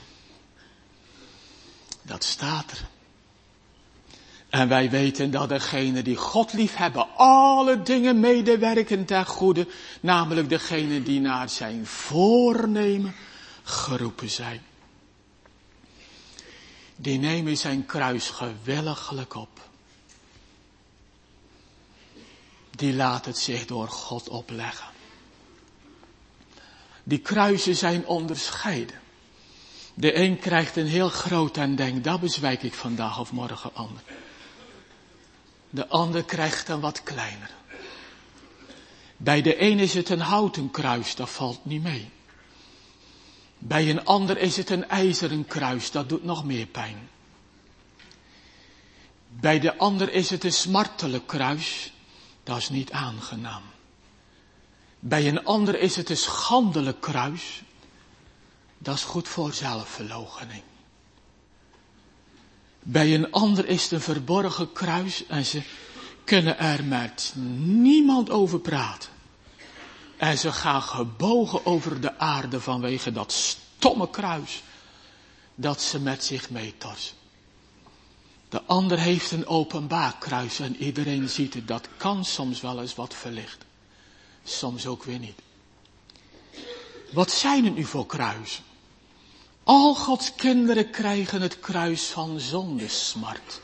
Dat staat er. En wij weten dat degenen die God lief hebben, alle dingen medewerken ten goede, namelijk degenen die naar zijn voornemen geroepen zijn. Die nemen zijn kruis gewilliglijk op. die laat het zich door God opleggen. Die kruisen zijn onderscheiden. De een krijgt een heel groot en denkt, dat bezwijk ik vandaag of morgen ander. De ander krijgt een wat kleiner. Bij de een is het een houten kruis, dat valt niet mee. Bij een ander is het een ijzeren kruis, dat doet nog meer pijn. Bij de ander is het een smartelijk kruis, dat is niet aangenaam. Bij een ander is het een schandelijk kruis, dat is goed voor zelfverloochening. Bij een ander is het een verborgen kruis en ze kunnen er met niemand over praten. En ze gaan gebogen over de aarde vanwege dat stomme kruis dat ze met zich meetorsen. De ander heeft een openbaar kruis en iedereen ziet het. Dat kan soms wel eens wat verlichten. Soms ook weer niet. Wat zijn het nu voor kruisen? Al Gods kinderen krijgen het kruis van zondesmart.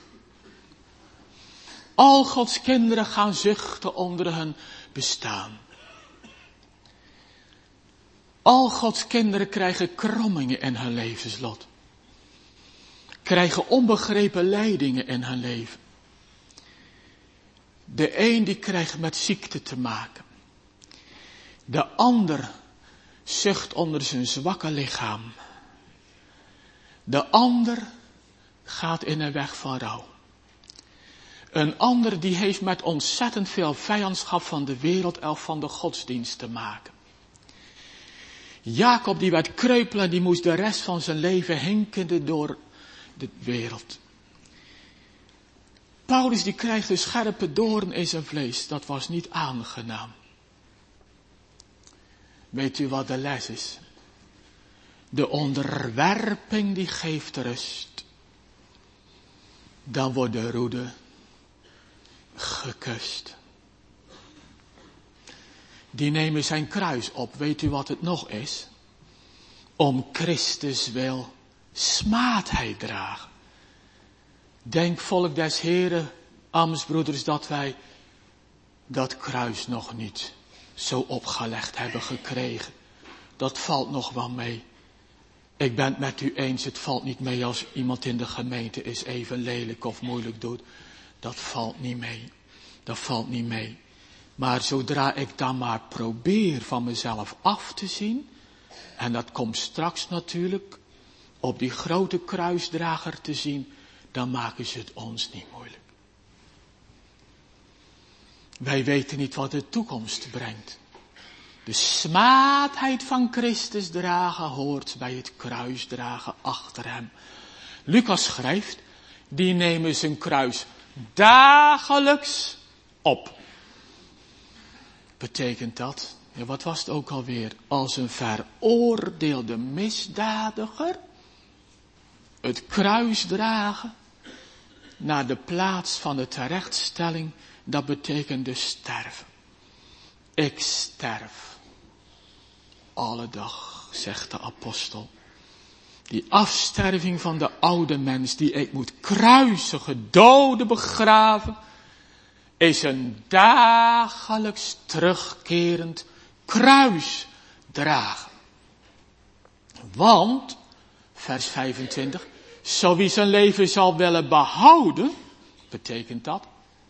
Al Gods kinderen gaan zuchten onder hun bestaan. Al Gods kinderen krijgen krommingen in hun levenslot. Krijgen onbegrepen leidingen in hun leven. De een die krijgt met ziekte te maken. De ander zucht onder zijn zwakke lichaam. De ander gaat in een weg van rouw. Een ander die heeft met ontzettend veel vijandschap van de wereld of van de godsdienst te maken. Jacob die werd kreupel en die moest de rest van zijn leven hinkende door de wereld. Paulus die krijgt een scherpe doorn in zijn vlees. Dat was niet aangenaam. Weet u wat de les is? De onderwerping die geeft rust. Dan wordt de roede gekust. Die nemen zijn kruis op. Weet u wat het nog is? Om Christus wil smaadheid dragen. Denk volk des Heren, ambtsbroeders, dat wij dat kruis nog niet zo opgelegd hebben gekregen. Dat valt nog wel mee. Ik ben het met u eens, het valt niet mee als iemand in de gemeente is even lelijk of moeilijk doet. Dat valt niet mee. Dat valt niet mee. Maar zodra ik dan maar probeer van mezelf af te zien, en dat komt straks natuurlijk, op die grote kruisdrager te zien, dan maken ze het ons niet moeilijk. Wij weten niet wat de toekomst brengt. De smaadheid van Christus dragen hoort bij het kruisdragen achter hem. Lucas schrijft, die nemen zijn kruis dagelijks op. Betekent dat, ja, wat was het ook alweer, als een veroordeelde misdadiger het kruis dragen naar de plaats van de terechtstelling, dat betekent dus sterven. Ik sterf alle dag, zegt de apostel. Die afsterving van de oude mens die ik moet kruisigen, doden, begraven, is een dagelijks terugkerend kruis dragen. Want, vers vijfentwintig, zo wie zijn leven zal willen behouden, betekent dat,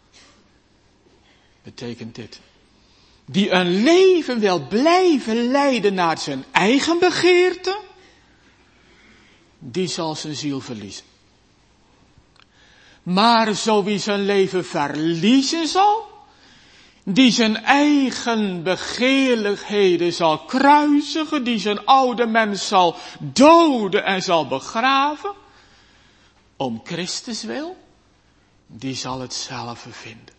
betekent dit. Die een leven wil blijven leiden naar zijn eigen begeerte, die zal zijn ziel verliezen. Maar zo wie zijn leven verliezen zal, die zijn eigen begeerlijkheden zal kruisigen, die zijn oude mens zal doden en zal begraven, om Christus wil, die zal hetzelfde vinden.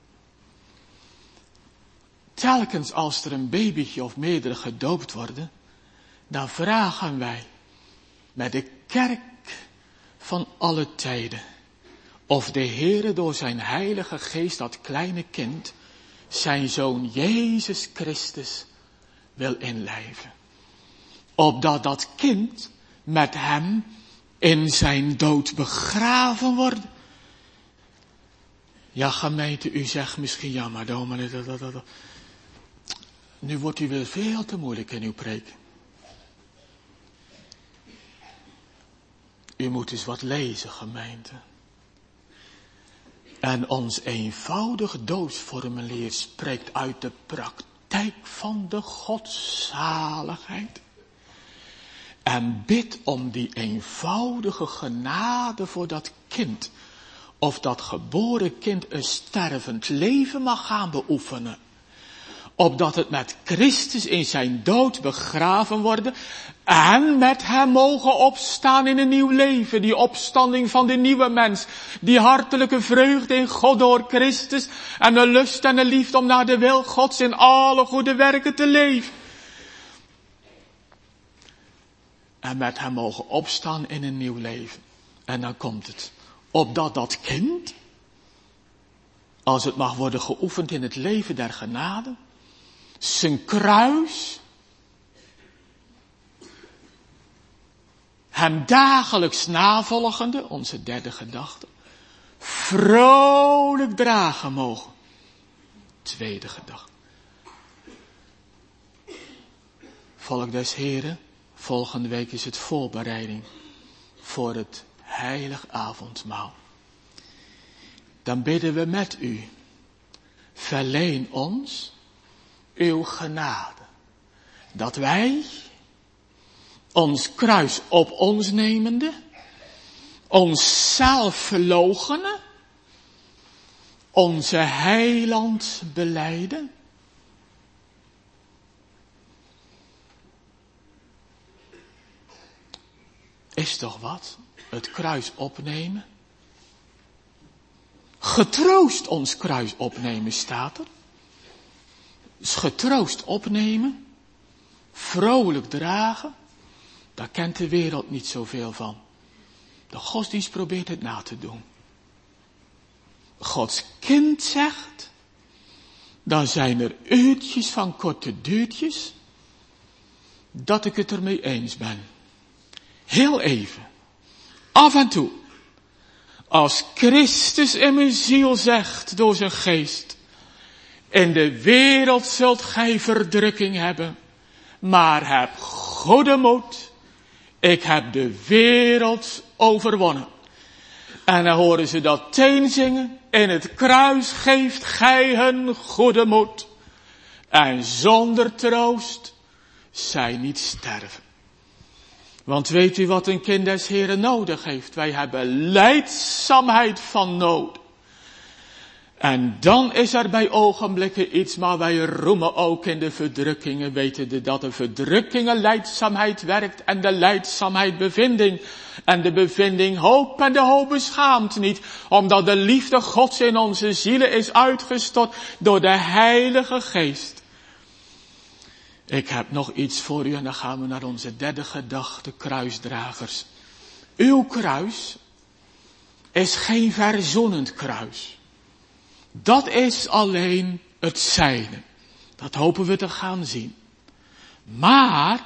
Telkens als er een babytje of meerdere gedoopt worden, dan vragen wij met de kerk van alle tijden of de Heere door zijn heilige geest dat kleine kind zijn zoon Jezus Christus wil inlijven. Opdat dat kind met hem in zijn dood begraven wordt. Ja, gemeente, u zegt misschien, ja, maar dominee, dat, dat, dat. Nu wordt u weer veel te moeilijk in uw preek. U moet eens wat lezen, gemeente. En ons eenvoudig doodsformulier spreekt uit de praktijk van de godzaligheid. En bid om die eenvoudige genade voor dat kind. Of dat geboren kind een stervend leven mag gaan beoefenen. Opdat het met Christus in zijn dood begraven worden. En met hem mogen opstaan in een nieuw leven. Die opstanding van de nieuwe mens. Die hartelijke vreugde in God door Christus. En de lust en de liefde om naar de wil Gods in alle goede werken te leven. En met hem mogen opstaan in een nieuw leven. En dan komt het. Opdat dat kind, als het mag worden geoefend in het leven der genade, zijn kruis hem dagelijks navolgende, onze derde gedachte, vrolijk dragen mogen. Tweede gedachte. Volk des Heren, volgende week is het voorbereiding voor het heilig avondmaal. Dan bidden we met u, verleen ons uw genade, dat wij ons kruis op ons nemende, onszelf verloochenen, onze heiland belijden. Is toch wat? Het kruis opnemen. Getroost ons kruis opnemen staat er. Dus getroost opnemen. Vrolijk dragen. Daar kent de wereld niet zoveel van. De godsdienst probeert het na te doen. Gods kind zegt. Dan zijn er uurtjes van korte duurtjes. Dat ik het ermee eens ben. Heel even. Af en toe. Als Christus in mijn ziel zegt door zijn geest. In de wereld zult gij verdrukking hebben. Maar heb goede moed. Ik heb de wereld overwonnen. En dan horen ze dat teen zingen. In het kruis geeft gij hun goede moed. En zonder troost zij niet sterven. Want weet u wat een kind des Heren nodig heeft? Wij hebben lijdzaamheid van nood. En dan is er bij ogenblikken iets, maar wij roemen ook in de verdrukkingen, wetende dat de verdrukkingen lijdzaamheid werkt en de lijdzaamheid bevinding. En de bevinding hoop en de hoop beschaamt niet, omdat de liefde Gods in onze zielen is uitgestort door de Heilige Geest. Ik heb nog iets voor u en dan gaan we naar onze derde gedachte, kruisdragers. Uw kruis is geen verzoenend kruis. Dat is alleen het zijne. Dat hopen we te gaan zien. Maar,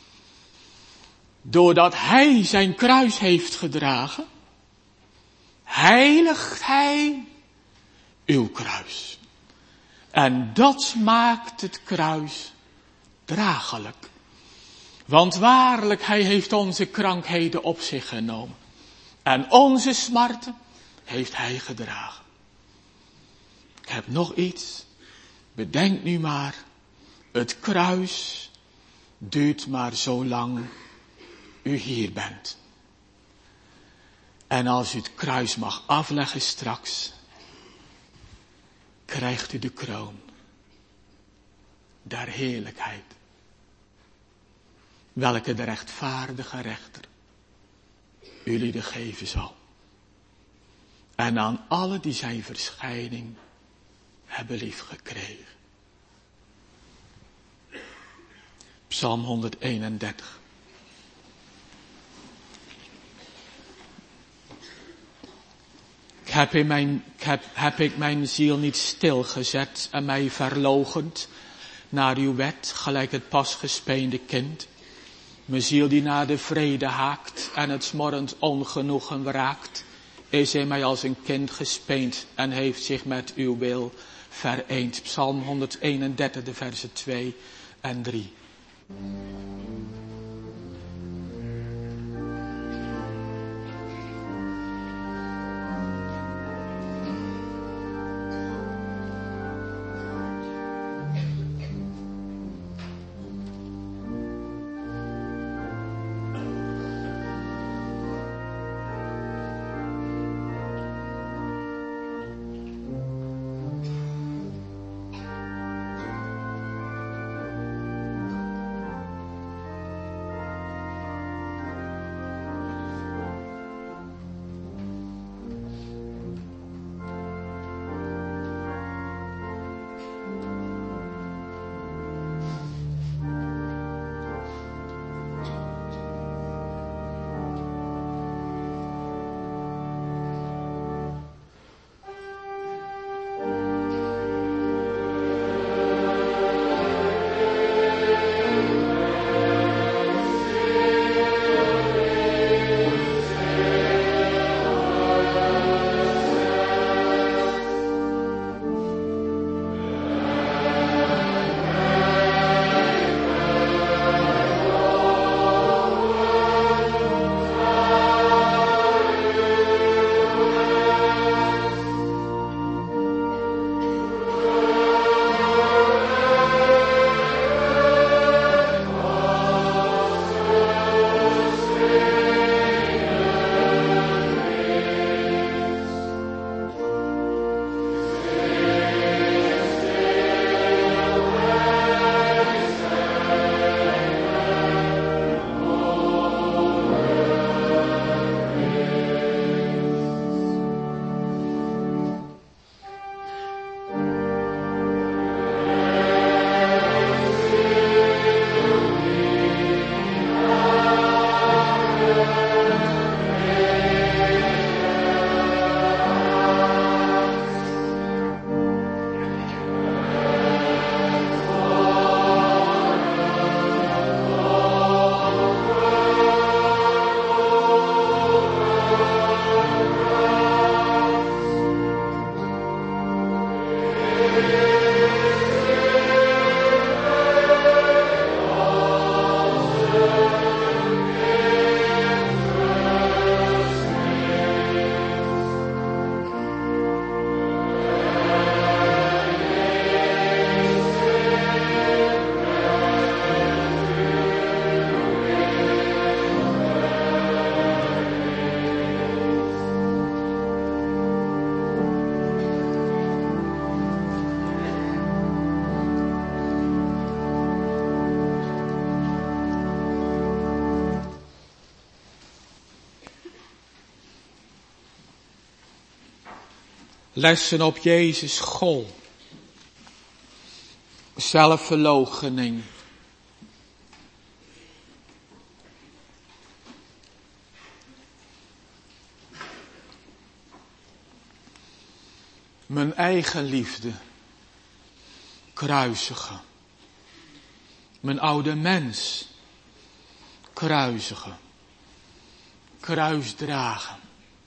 doordat hij zijn kruis heeft gedragen, heiligt hij uw kruis. En dat maakt het kruis draaglijk. Want waarlijk, hij heeft onze krankheden op zich genomen. En onze smarten heeft hij gedragen. Ik heb nog iets. Bedenk nu maar. Het kruis duurt maar zolang u hier bent. En als u het kruis mag afleggen straks, krijgt u de kroon der heerlijkheid. Welke de rechtvaardige rechter jullie geven zal. En aan alle die zijn verschijning hebben lief gekregen. Psalm honderdeenendertig. Ik heb, in mijn, ik heb, heb ik mijn ziel niet stilgezet en mij verloochend naar uw wet, gelijk het pas gespeende kind. Mijn ziel die naar de vrede haakt en het smorrend ongenoegen raakt is hij mij als een kind gespeend en heeft zich met uw wil vereend. Psalm honderdeenendertig, de versen twee en drie. Lessen op Jezus school. Zelfverloochening. Mijn eigen liefde kruisigen. Mijn oude mens kruisigen. Kruisdragen.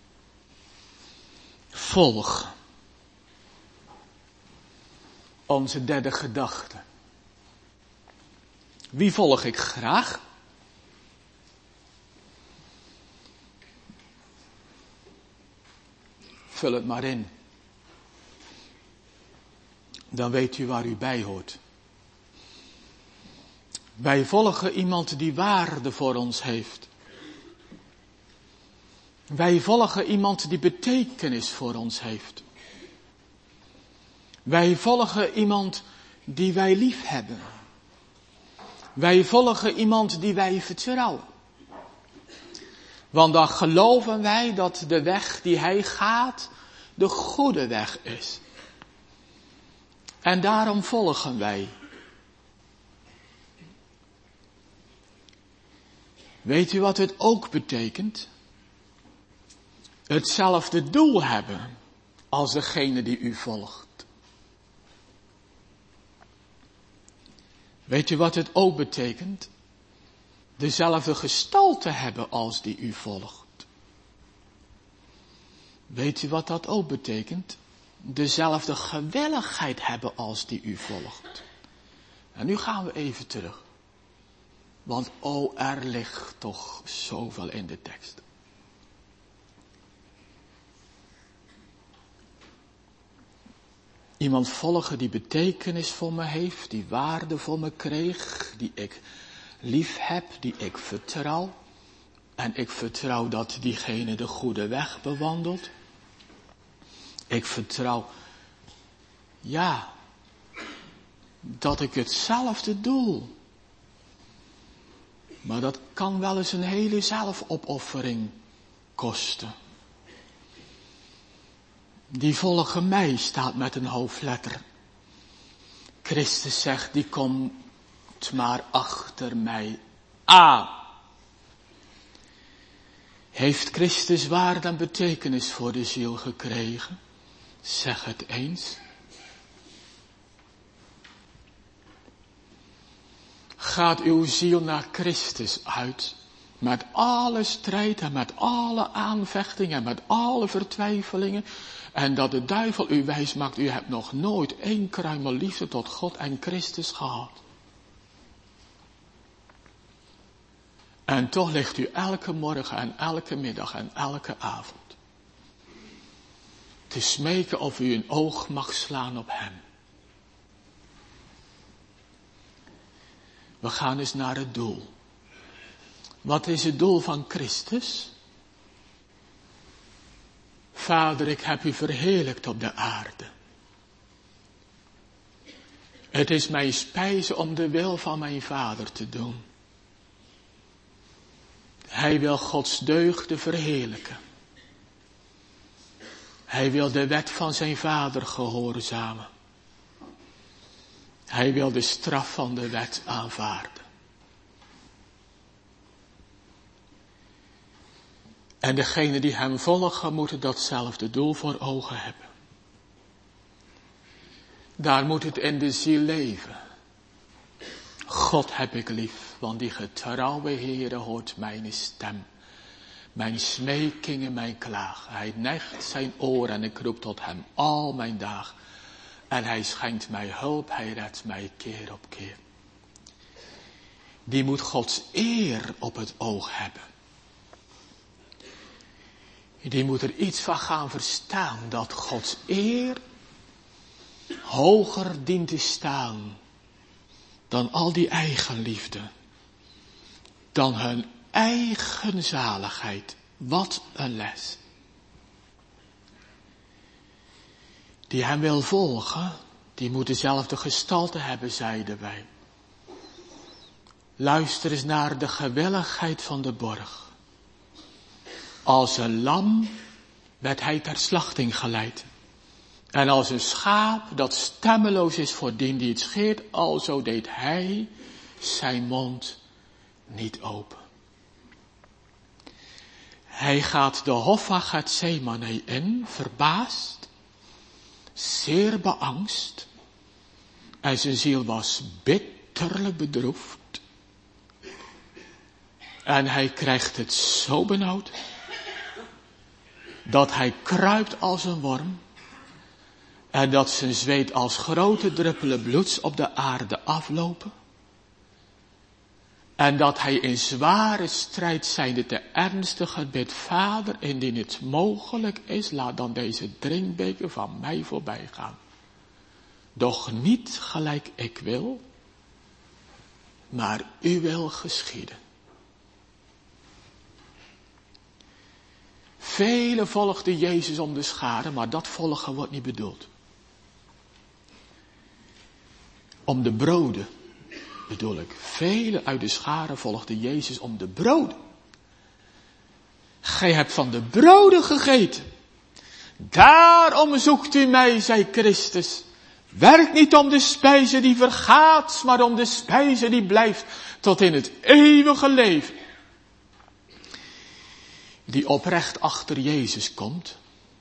Volgen. Onze derde gedachte. Wie volg ik graag? Vul het maar in. Dan weet u waar u bij hoort. Wij volgen iemand die waarde voor ons heeft. Wij volgen iemand die betekenis voor ons heeft. Wij volgen iemand die wij lief hebben. Wij volgen iemand die wij vertrouwen. Want dan geloven wij dat de weg die hij gaat de goede weg is. En daarom volgen wij. Weet u wat het ook betekent? Hetzelfde doel hebben als degene die u volgt. Weet u wat het ook betekent? Dezelfde gestalte hebben als die u volgt. Weet u wat dat ook betekent? Dezelfde gewilligheid hebben als die u volgt. En nu gaan we even terug. Want oh, er ligt toch zoveel in de tekst. Iemand volgen die betekenis voor me heeft, die waarde voor me kreeg, die ik lief heb, die ik vertrouw. En ik vertrouw dat diegene de goede weg bewandelt. Ik vertrouw, ja, dat ik hetzelfde doe. Maar dat kan wel eens een hele zelfopoffering kosten. Die volgen mij staat met een hoofdletter. Christus zegt, die komt maar achter mij aan. Heeft Christus waarde en betekenis voor de ziel gekregen? Zeg het eens. Gaat uw ziel naar Christus uit, met alle strijd en met alle aanvechtingen en met alle vertwijfelingen, en dat de duivel u wijs maakt, u hebt nog nooit één kruimel liefde tot God en Christus gehad. En toch ligt u elke morgen en elke middag en elke avond te smeken of u een oog mag slaan op hem. We gaan eens naar het doel. Wat is het doel van Christus? Vader, ik heb u verheerlijkt op de aarde. Het is mijn spijze om de wil van mijn Vader te doen. Hij wil Gods deugden verheerlijken. Hij wil de wet van zijn Vader gehoorzamen. Hij wil de straf van de wet aanvaarden. En degenen die hem volgen moeten datzelfde doel voor ogen hebben. Daar moet het in de ziel leven. God heb ik lief, want die getrouwe Heere hoort mijn stem. Mijn smekingen, mijn klagen. Hij neigt zijn oor en ik roep tot hem al mijn dagen. En hij schenkt mij hulp, hij redt mij keer op keer. Die moet Gods eer op het oog hebben. Die moet er iets van gaan verstaan dat Gods eer hoger dient te staan dan al die eigenliefde, dan hun eigen zaligheid. Wat een les. Die hem wil volgen, die moet dezelfde gestalte hebben, zeiden wij. Luister eens naar de gewilligheid van de borg. Als een lam werd hij ter slachting geleid. En als een schaap dat stemmeloos is voor dien die het scheert, alzo deed hij zijn mond niet open. Hij gaat de hof van Gethsemane in, verbaasd, zeer beangst. En zijn ziel was bitterlijk bedroefd. En hij krijgt het zo benauwd, dat hij kruipt als een worm. En dat zijn zweet als grote druppelen bloeds op de aarde aflopen. En dat hij in zware strijd zijnde te ernstig bidt, Vader, indien het mogelijk is, laat dan deze drinkbeker van mij voorbij gaan. Doch niet gelijk ik wil, maar uw wil geschieden. Velen volgden Jezus om de schare, maar dat volgen wordt niet bedoeld. Om de broden, bedoel ik. Velen uit de schare volgden Jezus om de broden. Gij hebt van de broden gegeten. Daarom zoekt u mij, zei Christus. Werk niet om de spijze die vergaat, maar om de spijze die blijft tot in het eeuwige leven. Die oprecht achter Jezus komt,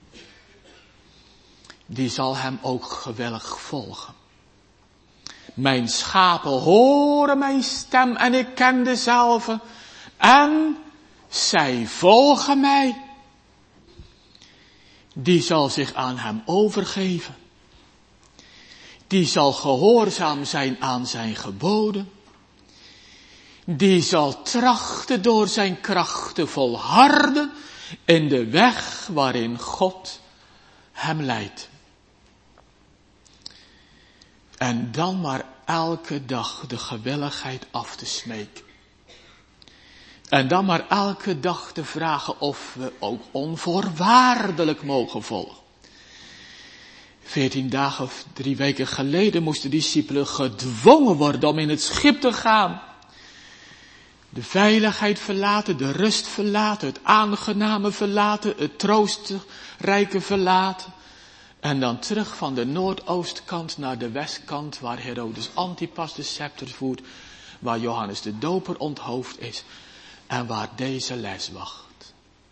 die zal hem ook gewillig volgen. Mijn schapen horen mijn stem en ik ken dezelfde en zij volgen mij. Die zal zich aan hem overgeven. Die zal gehoorzaam zijn aan zijn geboden. Die zal trachten door zijn kracht te volharden in de weg waarin God hem leidt. En dan maar elke dag de gewilligheid af te smeken. En dan maar elke dag te vragen of we ook onvoorwaardelijk mogen volgen. Veertien dagen of drie weken geleden moesten de discipelen gedwongen worden om in het schip te gaan. De veiligheid verlaten, de rust verlaten, het aangename verlaten, het troostrijke verlaten. En dan terug van de noordoostkant naar de westkant, waar Herodes Antipas de scepter voert, waar Johannes de Doper onthoofd is en waar deze les wacht.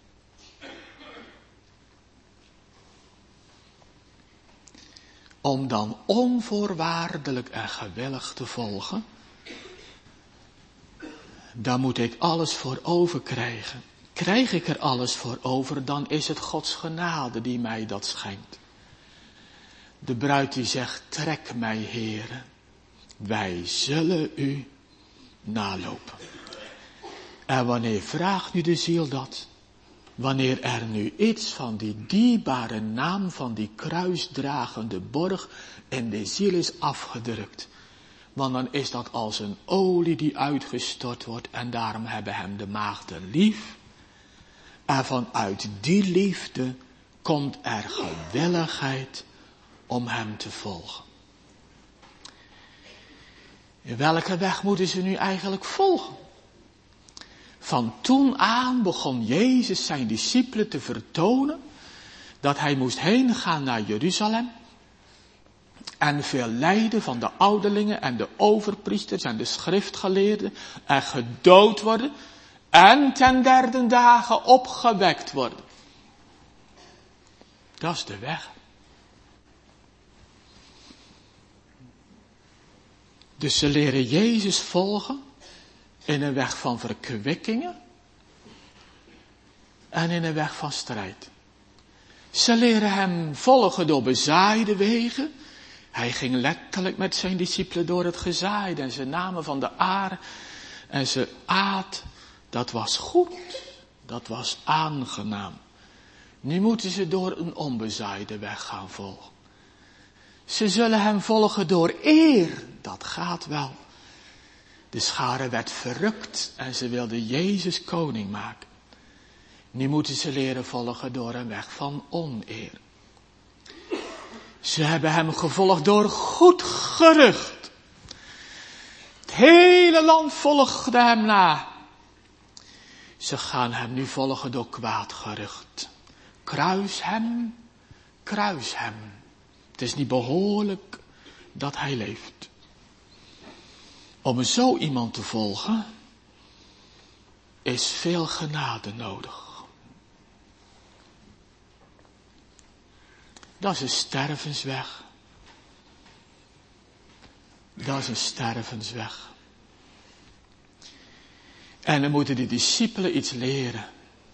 Om dan onvoorwaardelijk en gewillig te volgen, daar moet ik alles voor over krijgen. Krijg ik er alles voor over, dan is het Gods genade die mij dat schenkt. De bruid die zegt, trek mij, Heere, wij zullen u nalopen. En wanneer vraagt nu de ziel dat? Wanneer er nu iets van die dierbare naam van die kruisdragende borg in de ziel is afgedrukt. Want dan is dat als een olie die uitgestort wordt en daarom hebben hem de maagden lief. En vanuit die liefde komt er gewilligheid om hem te volgen. In welke weg moeten ze nu eigenlijk volgen? Van toen aan begon Jezus zijn discipelen te vertonen dat hij moest heen gaan naar Jeruzalem en veel lijden van de ouderlingen en de overpriesters en de schriftgeleerden en gedood worden en ten derde dagen opgewekt worden. Dat is de weg. Dus ze leren Jezus volgen in een weg van verkwikkingen en in een weg van strijd. Ze leren hem volgen door bezaaide wegen. Hij ging letterlijk met zijn discipelen door het gezaaide en ze namen van de aar en ze aat. Dat was goed, dat was aangenaam. Nu moeten ze door een onbezaaide weg gaan volgen. Ze zullen hem volgen door eer, dat gaat wel. De schare werd verrukt en ze wilden Jezus koning maken. Nu moeten ze leren volgen door een weg van oneer. Ze hebben hem gevolgd door goed gerucht. Het hele land volgde hem na. Ze gaan hem nu volgen door kwaad gerucht. Kruis hem, kruis hem. Het is niet behoorlijk dat hij leeft. Om zo iemand te volgen is veel genade nodig. Dat is een stervensweg. Dat is een stervensweg. En dan moeten de discipelen iets leren.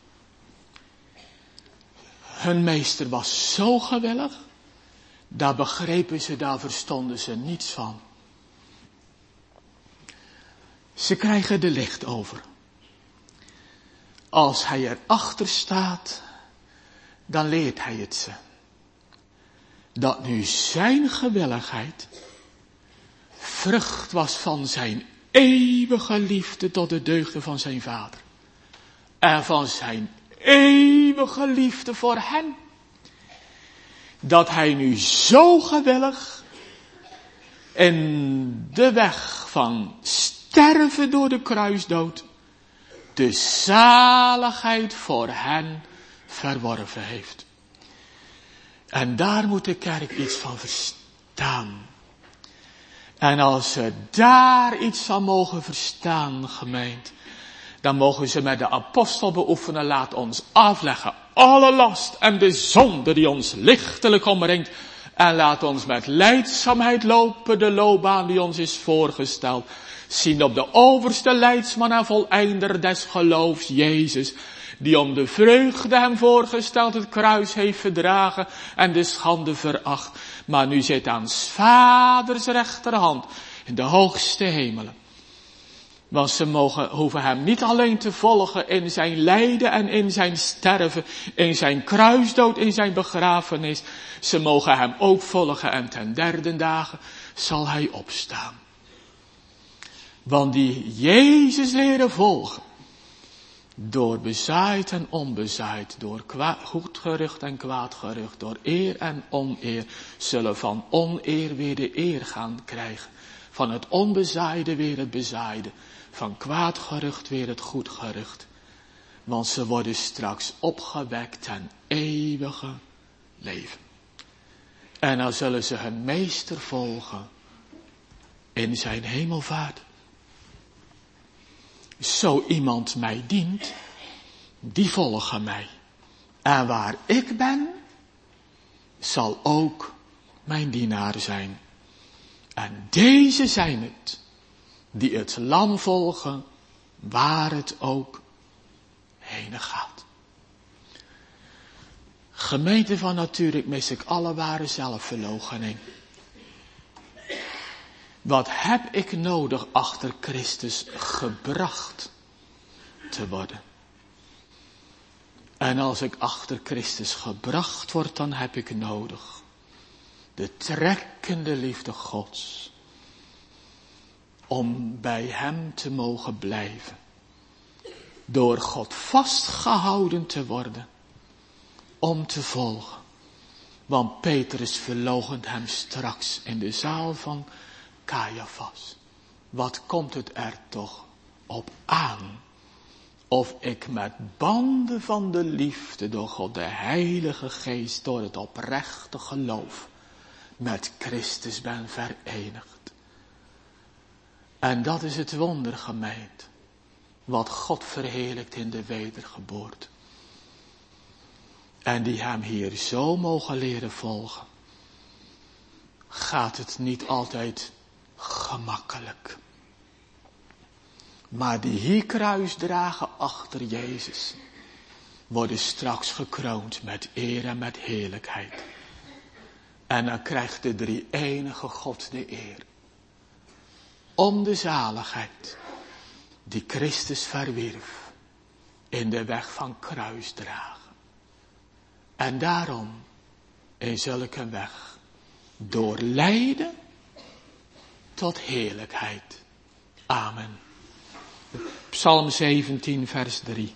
Hun meester was zo gewillig, daar begrepen ze, daar verstonden ze niets van. Ze krijgen de licht over. Als hij erachter staat, dan leert hij het ze. Dat nu zijn gewilligheid vrucht was van zijn eeuwige liefde tot de deugden van zijn vader. En van zijn eeuwige liefde voor hen. Dat hij nu zo gewillig in de weg van sterven door de kruisdood de zaligheid voor hen verworven heeft. En daar moet de kerk iets van verstaan. En als ze daar iets van mogen verstaan, gemeente, dan mogen ze met de apostel beoefenen, laat ons afleggen alle last en de zonde die ons lichtelijk omringt. En laat ons met lijdzaamheid lopen de loopbaan die ons is voorgesteld. Zien op de overste leidsman en voleinder des geloofs, Jezus, die om de vreugde hem voorgesteld het kruis heeft verdragen en de schande veracht, maar nu zit aan 's vaders rechterhand in de hoogste hemelen. Want ze mogen, hoeven hem niet alleen te volgen in zijn lijden en in zijn sterven, in zijn kruisdood, in zijn begrafenis. Ze mogen hem ook volgen en ten derde dagen zal hij opstaan. Want die Jezus leren volgen, door bezaaid en onbezaaid, door kwa- goed gerucht en kwaad gerucht, door eer en oneer, zullen van oneer weer de eer gaan krijgen. Van het onbezaaide weer het bezaaide. Van kwaad gerucht weer het goed gerucht. Want ze worden straks opgewekt ten eeuwige leven. En dan zullen ze hun meester volgen in zijn hemelvaart. Zo iemand mij dient, die volgen mij. En waar ik ben, zal ook mijn dienaar zijn. En deze zijn het, die het lam volgen, waar het ook heen gaat. Gemeente van natuurlijk mis ik alle ware zelfverloochening. Wat heb ik nodig achter Christus gebracht te worden? En als ik achter Christus gebracht word, dan heb ik nodig de trekkende liefde Gods. Om bij hem te mogen blijven. Door God vastgehouden te worden. Om te volgen. Want Petrus verloochent hem straks in de zaal van Caiaphas. Wat komt het er toch op aan? Of ik met banden van de liefde door God de Heilige Geest, door het oprechte geloof, met Christus ben verenigd. En dat is het wonder, gemeente, wat God verheerlijkt in de wedergeboorte. En die hem hier zo mogen leren volgen, gaat het niet altijd gemakkelijk. Maar die hier kruis dragen achter Jezus, worden straks gekroond met eer en met heerlijkheid. En dan krijgt de drie-enige God de eer. Om de zaligheid die Christus verwierf in de weg van kruisdragen. En daarom in zulke weg door lijden tot heerlijkheid. Amen. Psalm zeventien vers drie.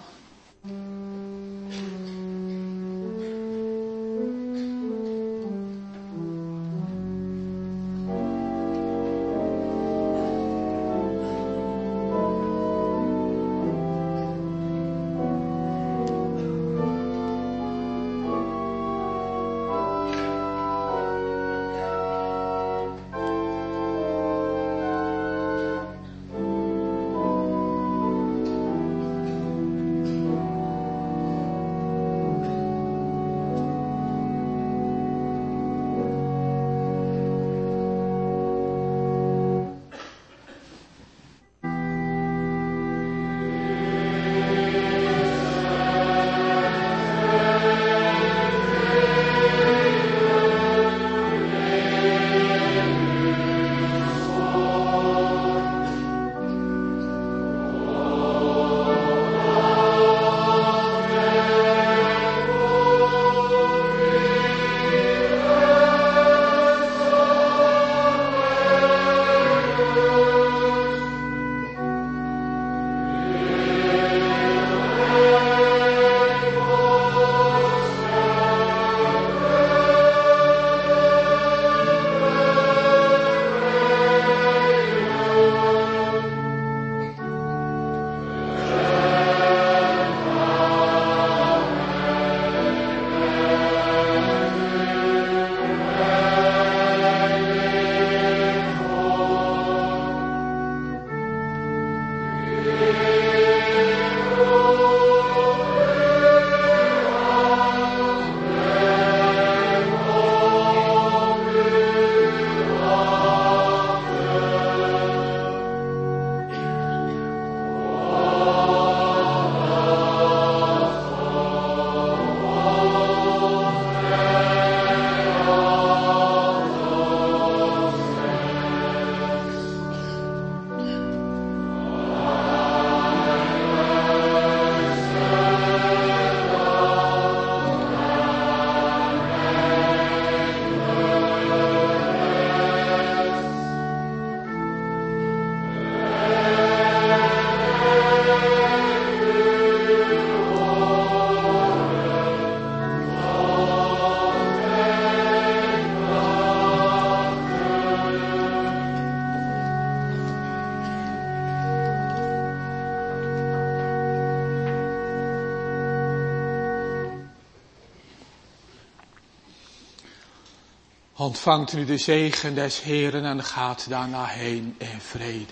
Ontvangt nu de zegen des Heeren en gaat daarna heen in vrede.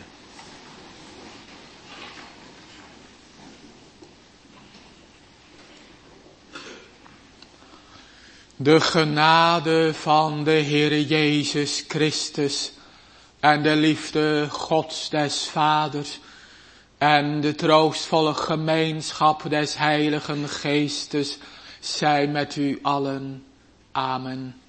De genade van de Heere Jezus Christus en de liefde Gods des Vaders en de troostvolle gemeenschap des Heiligen Geestes zij met u allen. Amen.